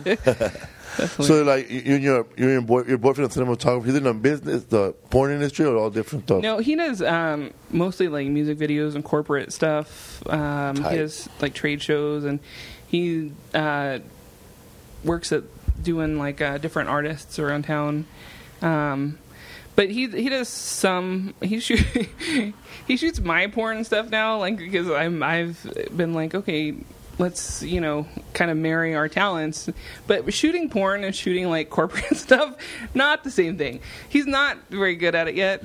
So like your boyfriend is a cinematographer. He's in the business, the porn industry, or all different stuff? No, he does mostly like music videos and corporate stuff. He does like trade shows, and he works at doing like different artists around town. But he does some. He shoots my porn stuff now, like because I've been like, okay, let's kind of marry our talents. But shooting porn and shooting like corporate stuff, not the same thing. He's not very good at it yet.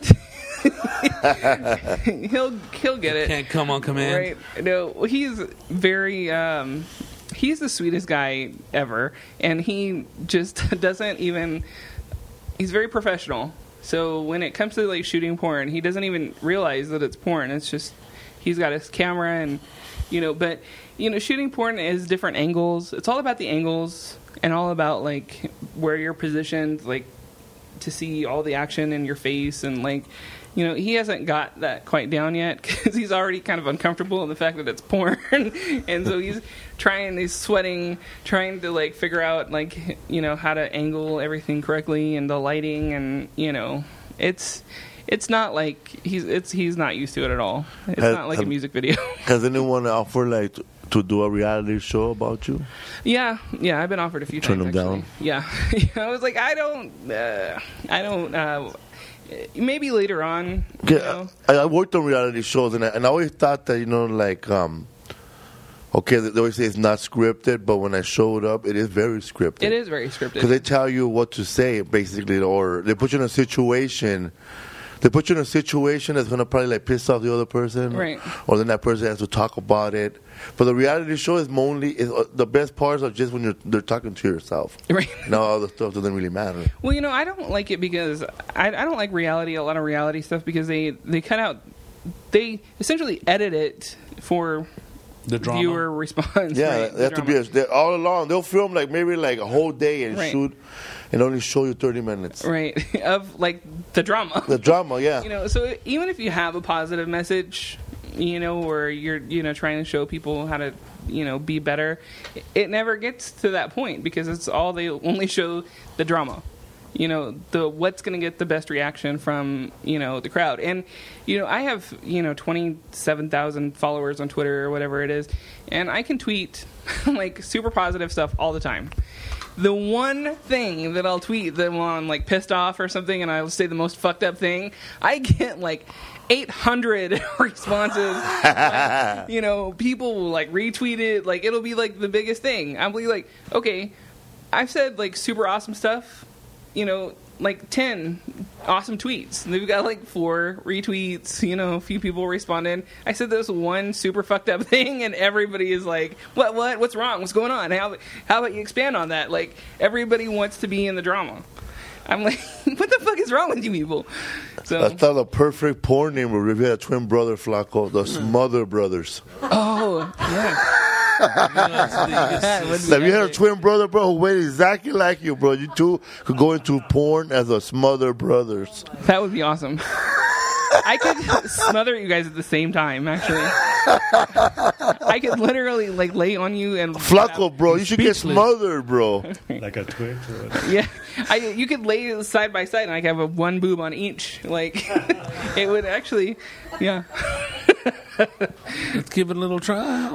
he'll get it. Can't come on command. Right? No, he's very. He's the sweetest guy ever, and he just doesn't even. He's very professional. So when it comes to like shooting porn, he doesn't even realize that it's porn. It's just he's got his camera and but shooting porn is different angles. It's all about the angles and all about like where you're positioned, like to see all the action in your face and like he hasn't got that quite down yet because he's already kind of uncomfortable in the fact that it's porn, and so he's sweating, trying to like figure out like how to angle everything correctly and the lighting, and it's not like he's not used to it at all. It's not like a music video. Has anyone offered like to do a reality show about you? Yeah, I've been offered a few times. Turn them down. Yeah, I was like, I don't. Maybe later on. I worked on reality shows, and I always thought that okay, they always say it's not scripted, but when I showed up, it is very scripted. It is very scripted because they tell you what to say, basically, or they put you in a situation. They put you in a situation that's going to probably like piss off the other person, right? Or then that person has to talk about it. But the reality show is the best parts are just when they're talking to yourself, right? All the stuff doesn't really matter. Well, I don't like it because I don't like a lot of reality stuff because they cut out, they essentially edit it for the drama. Viewer response. Yeah, right? they have to be all along. They'll film like maybe like a whole day and shoot. And only show you 30 minutes. Right. Of, like, the drama. The drama, yeah. So even if you have a positive message, or you're, trying to show people how to, be better, it never gets to that point because they only show the drama. What's going to get the best reaction from, the crowd. And, I have, 27,000 followers on Twitter or whatever it is, and I can tweet, like, super positive stuff all the time. The one thing that I'll tweet that when I'm like pissed off or something and I'll say the most fucked up thing, I get like 800 responses. Like, people will like retweet it. Like it'll be like the biggest thing. I'll be like, okay, I've said like super awesome stuff, like 10 awesome tweets. They've got like 4 retweets, a few people responded. I said this one super fucked up thing and everybody is like, what's wrong? What's going on? How about you expand on that? Like everybody wants to be in the drama. I'm like, what the fuck is wrong with you people? So I thought the perfect porn name would be a twin brother, Flaco, the Smother Brothers. Oh, yeah. Have you had a twin brother, bro, who weighed exactly like you, bro? You two could go into porn as a Smother Brothers. That would be awesome. I could smother you guys at the same time, actually. I could literally like lay on you and Flaco, bro, you should get smothered, bro. Like a twitch. Yeah, you could lay side by side, and I could have one boob on each. Like it would actually, yeah. Let's give it a little try.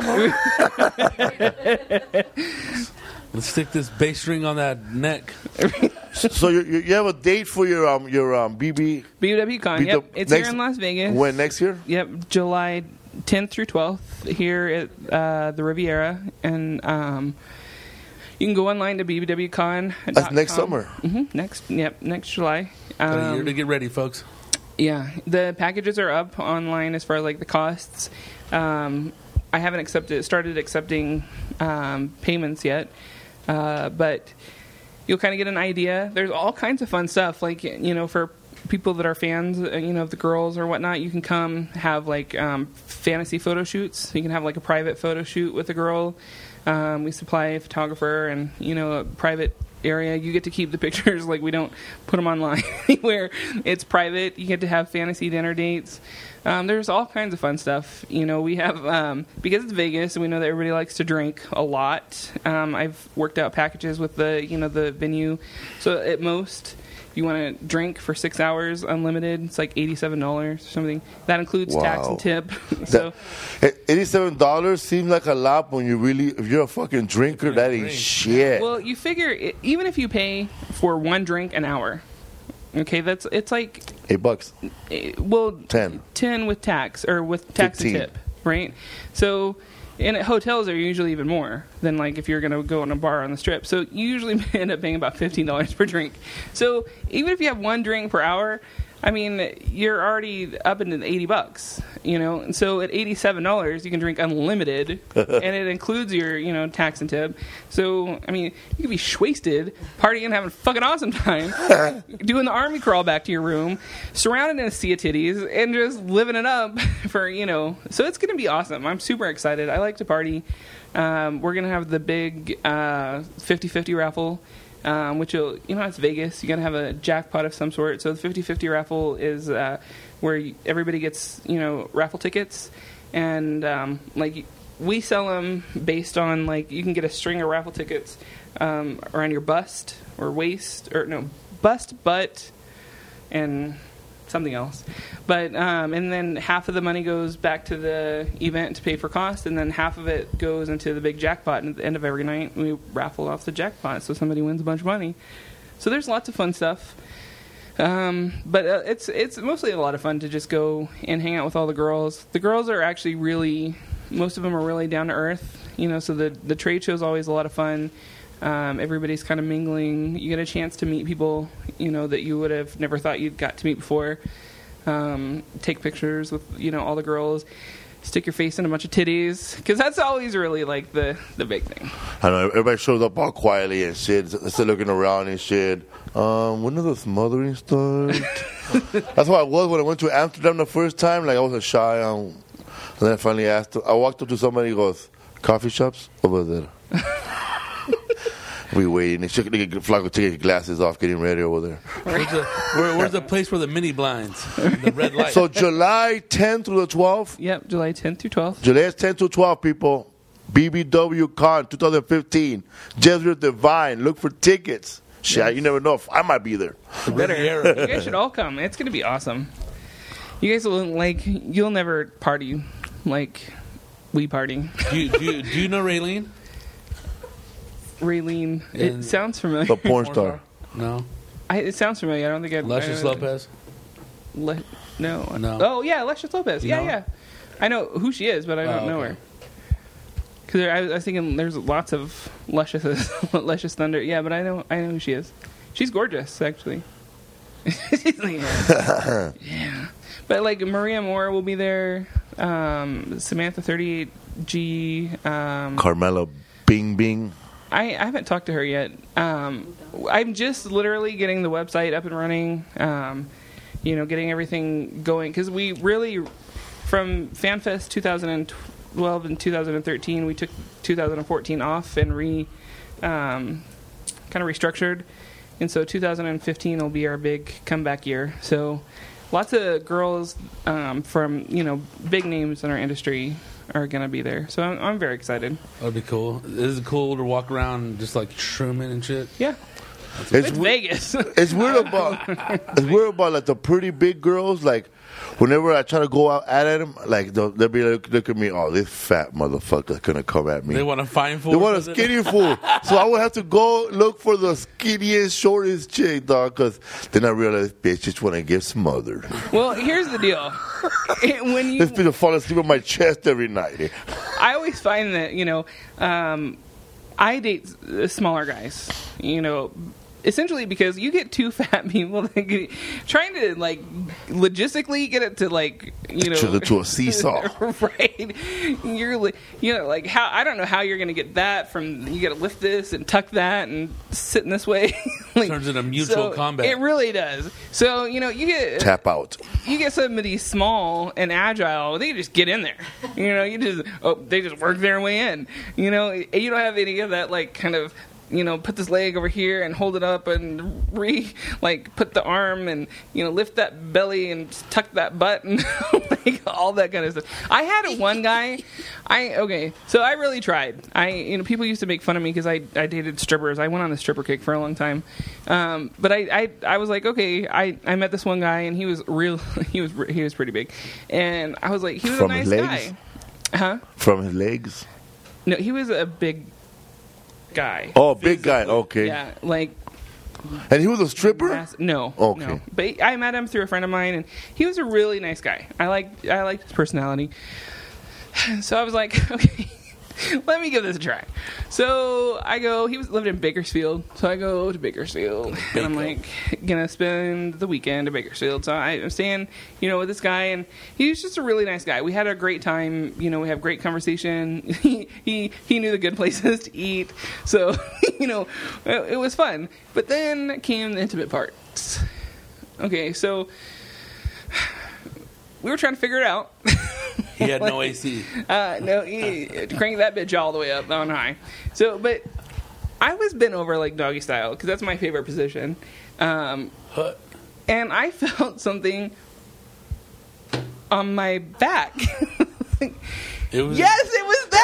Let's stick this bass string on that neck. So you have a date for your BWCon. Yep, it's here in Las Vegas. When, next year? Yep, July 10th through 12th here at the Riviera, and you can go online to BWCon. That's next summer. Mm-hmm. Next July. Got a year to get ready, folks. Yeah, the packages are up online as far as like the costs. I haven't started accepting payments yet, but you'll kind of get an idea. There's all kinds of fun stuff, like for people that are fans, of the girls or whatnot. You can come have like fantasy photo shoots. You can have like a private photo shoot with a girl. We supply a photographer and a private area. You get to keep the pictures, like we don't put them online anywhere. It's private. You get to have fantasy dinner dates. There's all kinds of fun stuff. We have because it's Vegas and we know that everybody likes to drink a lot. I've worked out packages with the venue. So at most, if you want to drink for 6 hours unlimited, it's like $87 or something. That includes tax and tip. So $87 seems like a lot when if you're a fucking drinker, that ain't shit. Well, you figure even if you pay for one drink an hour, okay, it's like $8. Well, 10 with tax or with tax 15. And tip, right? So And at hotels are usually even more than like if you're going to go in a bar on the Strip. So you usually end up paying about $15 per drink. So even if you have one drink per hour, I mean, you're already up into $80, you know. And so at $87, you can drink unlimited, and it includes your, you know, tax and tip. So I mean, you can be wasted, partying, having a fucking awesome time, doing the army crawl back to your room, surrounded in a sea of titties, and just living it up for, you know. So it's gonna be awesome. I'm super excited. I like to party. We're gonna have the big 50-50 raffle. Which will, you know, it's Vegas. You got to have a jackpot of some sort. So the 50-50 raffle is where everybody gets, you know, raffle tickets, and like we sell them based on like you can get a string of raffle tickets around your bust or waist or no bust, butt, and something else. But and then half of the money goes back to the event to pay for cost, and then half of it goes into the big jackpot. And at the end of every night, we raffle off the jackpot, so somebody wins a bunch of money. So there's lots of fun stuff. But it's mostly a lot of fun to just go and hang out with all the girls. The girls are actually really, most of them are really down to earth. You know, so the trade show is always a lot of fun. Everybody's kind of mingling. You get a chance to meet people, you know, that you would have never thought you'd got to meet before. Take pictures with, you know, all the girls. Stick your face in a bunch of titties, because that's always really like the big thing. I know everybody shows up all quietly and shit, still looking around and shit. When does the smothering start? That's how I was when I went to Amsterdam the first time. Like I wasn't shy, and then I finally asked. I walked up to somebody. He goes, "Coffee shops over there." We waiting. They should get Flaco take your glasses off, getting ready over there. Where's the place for the mini blinds? The red light. So July 10th through the 12th? Yep, July 10th through 12th. July 10th through 12th, people. BBW Con 2015. Jesuit Divine. Look for tickets. Shit, yes. You never know. If I might be there. Better. You guys should all come. It's going to be awesome. You guys will, like, you'll never party like we party. Do you know Raylene? Raylene. It sounds familiar. The porn star. No. It sounds familiar. I don't think I've... Luscious Lopez? No. No. Oh, yeah, Luscious Lopez. You know? Yeah. I know who she is, but I don't know her. Because I was thinking there's lots of Luscious Thunder. Yeah, but I know who she is. She's gorgeous, actually. She's like, yeah. But, like, Maria Moore will be there. Samantha 38G. Carmela Bing Bing. I haven't talked to her yet. I'm just literally getting the website up and running, you know, getting everything going. Because we really, from FanFest 2012 and 2013, we took 2014 off and kind of restructured. And so 2015 will be our big comeback year. So lots of girls from, you know, big names in our industry are going to be there. So I'm very excited. That'd be cool. Is it cool to walk around just like shrooming and shit? Yeah. It's Vegas. It's weird about like the pretty big girls. Like whenever I try to go out at them, like they'll be like, look at me, oh, this fat motherfucker's gonna come at me. They want a fine fool. They want a skinny fool. So I would have to go look for the skinniest, shortest chick, dog. Because then I realized, bitch, just want to get smothered. Well, here's the deal. When this bitch will fall asleep on my chest every night. I always find that, you know, I date smaller guys, you know, essentially because you get two fat people trying to, like, logistically get it to, like, you know, to a seesaw. Right. You're, you know, like, how, I don't know how you're going to get that from, you got to lift this and tuck that and sit in this way. Like, turns into mutual combat. It really does. So, you know, you get... Tap out. You get somebody small and agile, they just get in there. You know, they just work their way in. You know, you don't have any of that, like, kind of, you know, put this leg over here and hold it up and put the arm and, you know, lift that belly and tuck that butt and like all that kind of stuff. I had one guy, so I really tried. You know, people used to make fun of me because I dated strippers. I went on the stripper kick for a long time. But I was like, okay, I met this one guy and he was he was pretty big. And I was like, he was From a nice his legs? guy. Huh? From his legs? No, he was a big guy. Oh, big guy. Okay. Yeah, like. And he was a stripper? No. Okay. No. But I met him through a friend of mine, and he was a really nice guy. I liked his personality. So I was like, okay, let me give this a try. So I go, he was lived in Bakersfield. So I go to Bakersfield. And I'm like, gonna spend the weekend at Bakersfield. So I'm staying, with this guy. And he's just a really nice guy. We had a great time. We have great conversation. He knew the good places to eat. So, it was fun. But then came the intimate parts. Okay, so we were trying to figure it out. He had no AC. No, he cranked that bitch all the way up on high. So, but I was bent over like doggy style because that's my favorite position. And I felt something on my back. Yes, it was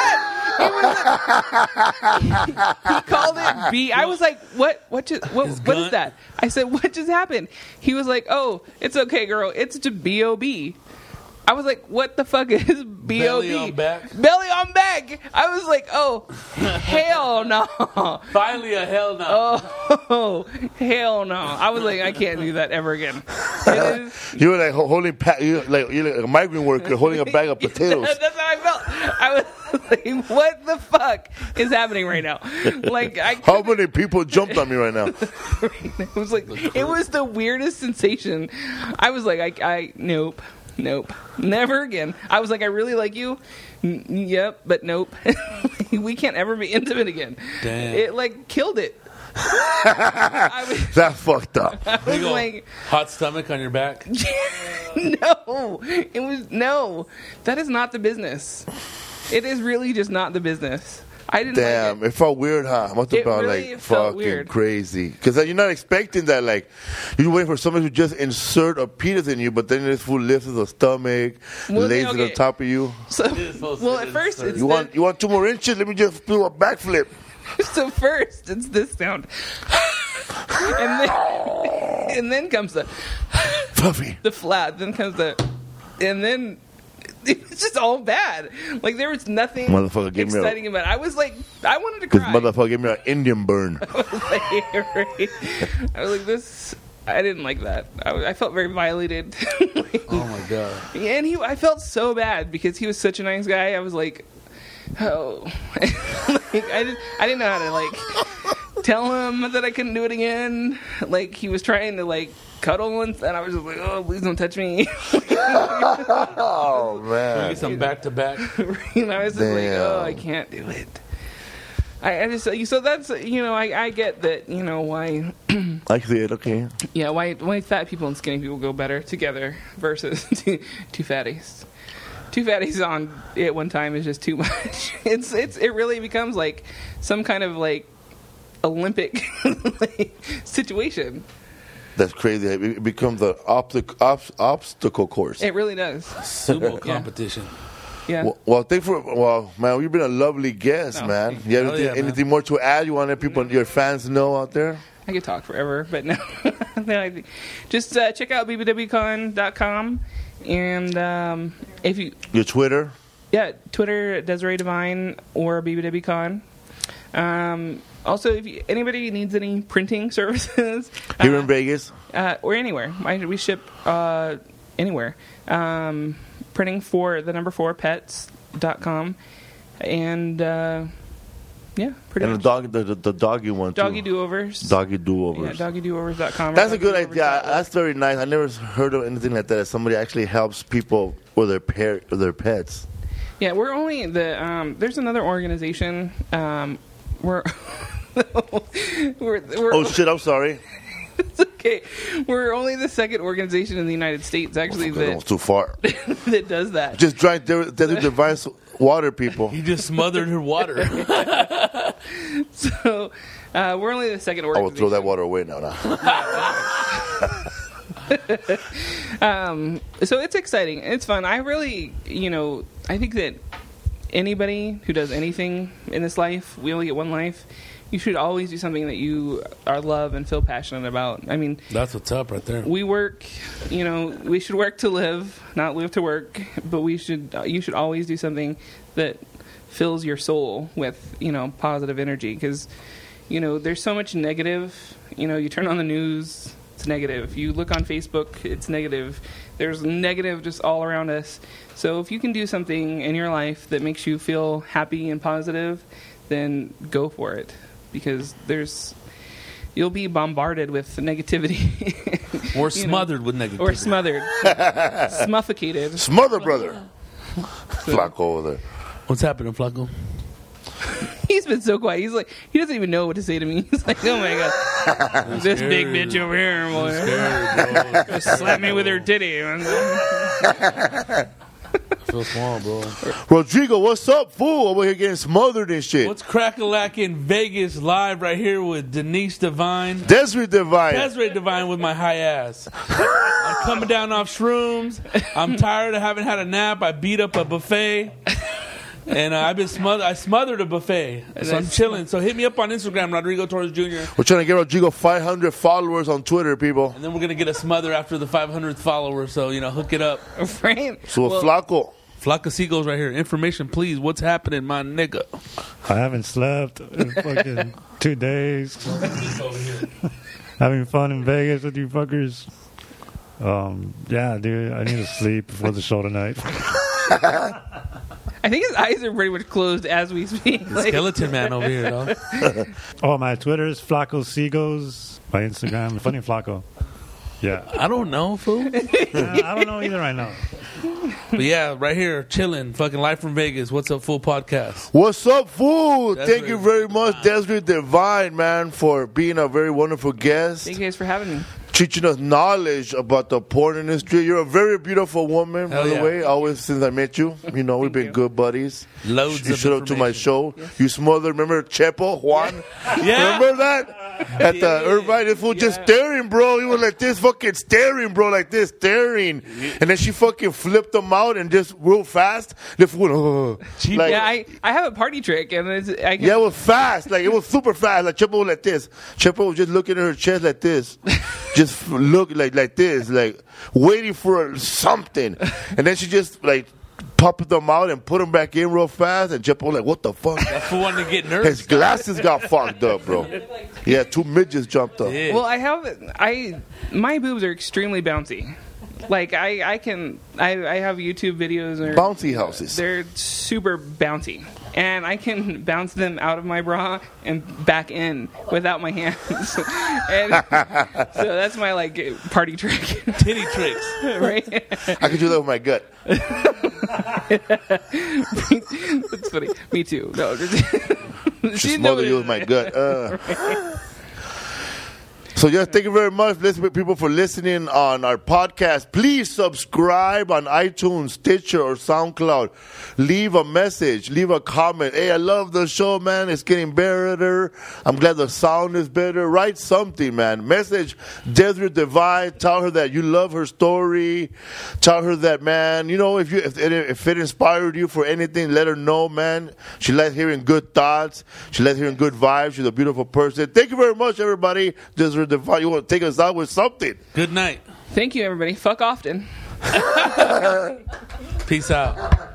that. He called it B. I was like, what is that? I said, what just happened? He was like, oh, it's okay, girl. It's to B.O.B. I was like, what the fuck is B.O.B.? Belly on back. Belly on back. I was like, oh, hell no. Finally a hell no. Oh, hell no. I was like, I can't do that ever again. You were like holding, you're like a migrant worker holding a bag of potatoes. That's how I felt. I was like, what the fuck is happening right now? Like, how many people jumped on me right now? It was like, it was the weirdest sensation. I was like, nope, never again. I was like, I really like you. Yep, but nope. We can't ever be intimate again. Damn. It like killed it. That's fucked up. I was like, hot stomach on your back. No, that is not the business. It is really just not the business. I didn't. Damn, like it felt weird, huh? Must have felt really like felt fucking weird. crazy. Because you're not expecting that. Like you're waiting for somebody to just insert a penis in you, but then this fool lifts the stomach, lays it on top of you. So, well, at first it's you want 2 more inches? Let me just do a backflip. So first it's this sound, and then comes the Puffy, the flat. Then comes and then. It's just all bad. Like there was nothing exciting about it. I was like, I wanted to cry. This motherfucker gave me an Indian burn. I was like, this. I didn't like that. I felt very violated. Oh my god. And I felt so bad because he was such a nice guy. I was like, oh, like, I didn't know how to like tell him that I couldn't do it again. Like he was trying to like cuddle and I was just like, oh, please don't touch me. Oh man, some back to back. I was just like, oh, I can't do it. I just so that's I get that why. I see it. Okay. Yeah, why fat people and skinny people go better together versus two fatties. Two fatties on at one time is just too much. It really becomes like some kind of like Olympic like, situation. That's crazy. It becomes an obstacle course. It really does. Sumo competition. Yeah. Well, man, you've been a lovely guest, man. You have anything more to add? You want to let your fans know out there? I could talk forever, but no. Just check out bbwcon.com and if you your Twitter. Yeah, Twitter Desiree Divine or bbwcon. Also, if anybody needs any printing services Here in Vegas? Or anywhere. We ship anywhere. Printing for the number 4 pets.com. And pretty much. And the doggy one too. Doggy Do-Overs. Doggy Do-Overs. Yeah, doggydoovers.com. That's a good idea. That's very nice. I never heard of anything like that. Somebody actually helps people with their pets. Yeah, we're only there's another organization. We're oh shit! I'm sorry. It's okay. We're only the second organization in the United States, actually, that too far. that does that. Just drank Desert Divine's water, people. You just smothered her water. So we're only the second organization. I will throw that water away now. So it's exciting. It's fun. I really, I think that anybody who does anything in this life, we only get one life, you should always do something that you love and feel passionate about. I mean, that's what's up right there. We work, we should work to live, not live to work, but you should always do something that fills your soul with, positive energy, because, there's so much negative. You turn on the news, it's negative. You look on Facebook, it's negative. There's negative just all around us. So if you can do something in your life that makes you feel happy and positive, then go for it. Because you'll be bombarded with negativity. Or smothered with negativity. Or smothered. Smuffocated. Smother brother. Flacco over there. What's happening, Flacco? He's been so quiet. He's like, he doesn't even know what to say to me. He's like, oh my God. This big bitch over here, boy. Just slap me with her titty. I feel small, bro. Rodrigo, what's up, fool? Over here getting smothered and shit. What's crack-a-lackin' Vegas live right here with Denise Divine. Desiree Divine. Desiree Divine with my high ass. I'm coming down off shrooms. I'm tired. I haven't had a nap. I beat up a buffet. And I've been smothered. I smothered a buffet. So I'm chilling. So hit me up on Instagram, Rodrigo Torres Jr. We're trying to get Rodrigo 500 followers on Twitter, people. And then we're going to get a smother after the 500th follower. So, hook it up. Right? So Flacco. Flacco Seagulls right here. Information, please. What's happening, my nigga? I haven't slept in fucking 2 days. Having fun in Vegas with you fuckers. Yeah, dude, I need to sleep before the show tonight. I think his eyes are pretty much closed as we speak. Skeleton man over here, dog. Oh, my Twitter is Flacco Seagulls. My Instagram, Funny Flacco. Yeah. I don't know, fool. I don't know either right now. But yeah, right here, chilling. Fucking live from Vegas. What's Up, Fool podcast. What's up, fool? Desiree Thank you very much, Desiree Divine, man, for being a very wonderful guest. Thank you guys for having me. Teaching us knowledge about the porn industry. You're a very beautiful woman, Hell by the yeah. way. Always since I met you. We've been good buddies. Loads You of showed up to my information. show. You smothered, remember Chepo, Juan? Yeah. Remember that? At the Irvine, this fool just staring, bro. He was like this, fucking staring, bro, like this, staring. And then she fucking flipped him out and just real fast. The fool, like, Yeah, I have a party trick, and I can, yeah, it was fast. Like, it was super fast. Like, Chepo was like this. Chepo was just looking at her chest like this. Just look like this, like waiting for something. And then she just, like, popped them out and put them back in real fast. And Chepo was like, what the fuck? That fool wanted to get nervous. His glasses got fucked up, bro. Yeah, 2 midgets jumped up. Yeah. Well, my boobs are extremely bouncy. Like I have YouTube videos. Or, Bouncy houses. They're super bouncy, and I can bounce them out of my bra and back in without my hands. And so that's my party trick, Titty tricks. right? I could do that with my gut. That's funny. Me too. No, Just smother you with my gut. So, yes, thank you very much, people, for listening on our podcast. Please subscribe on iTunes, Stitcher, or SoundCloud. Leave a message. Leave a comment. Hey, I love the show, man. It's getting better. I'm glad the sound is better. Write something, man. Message Desiree Divine. Tell her that you love her story. Tell her that, man, if it inspired you for anything, let her know, man. She likes hearing good thoughts. She likes hearing good vibes. She's a beautiful person. Thank you very much, everybody. Desiree Divine, you want to take us out with something? Good night. Thank you, everybody. Fuck often. Peace out.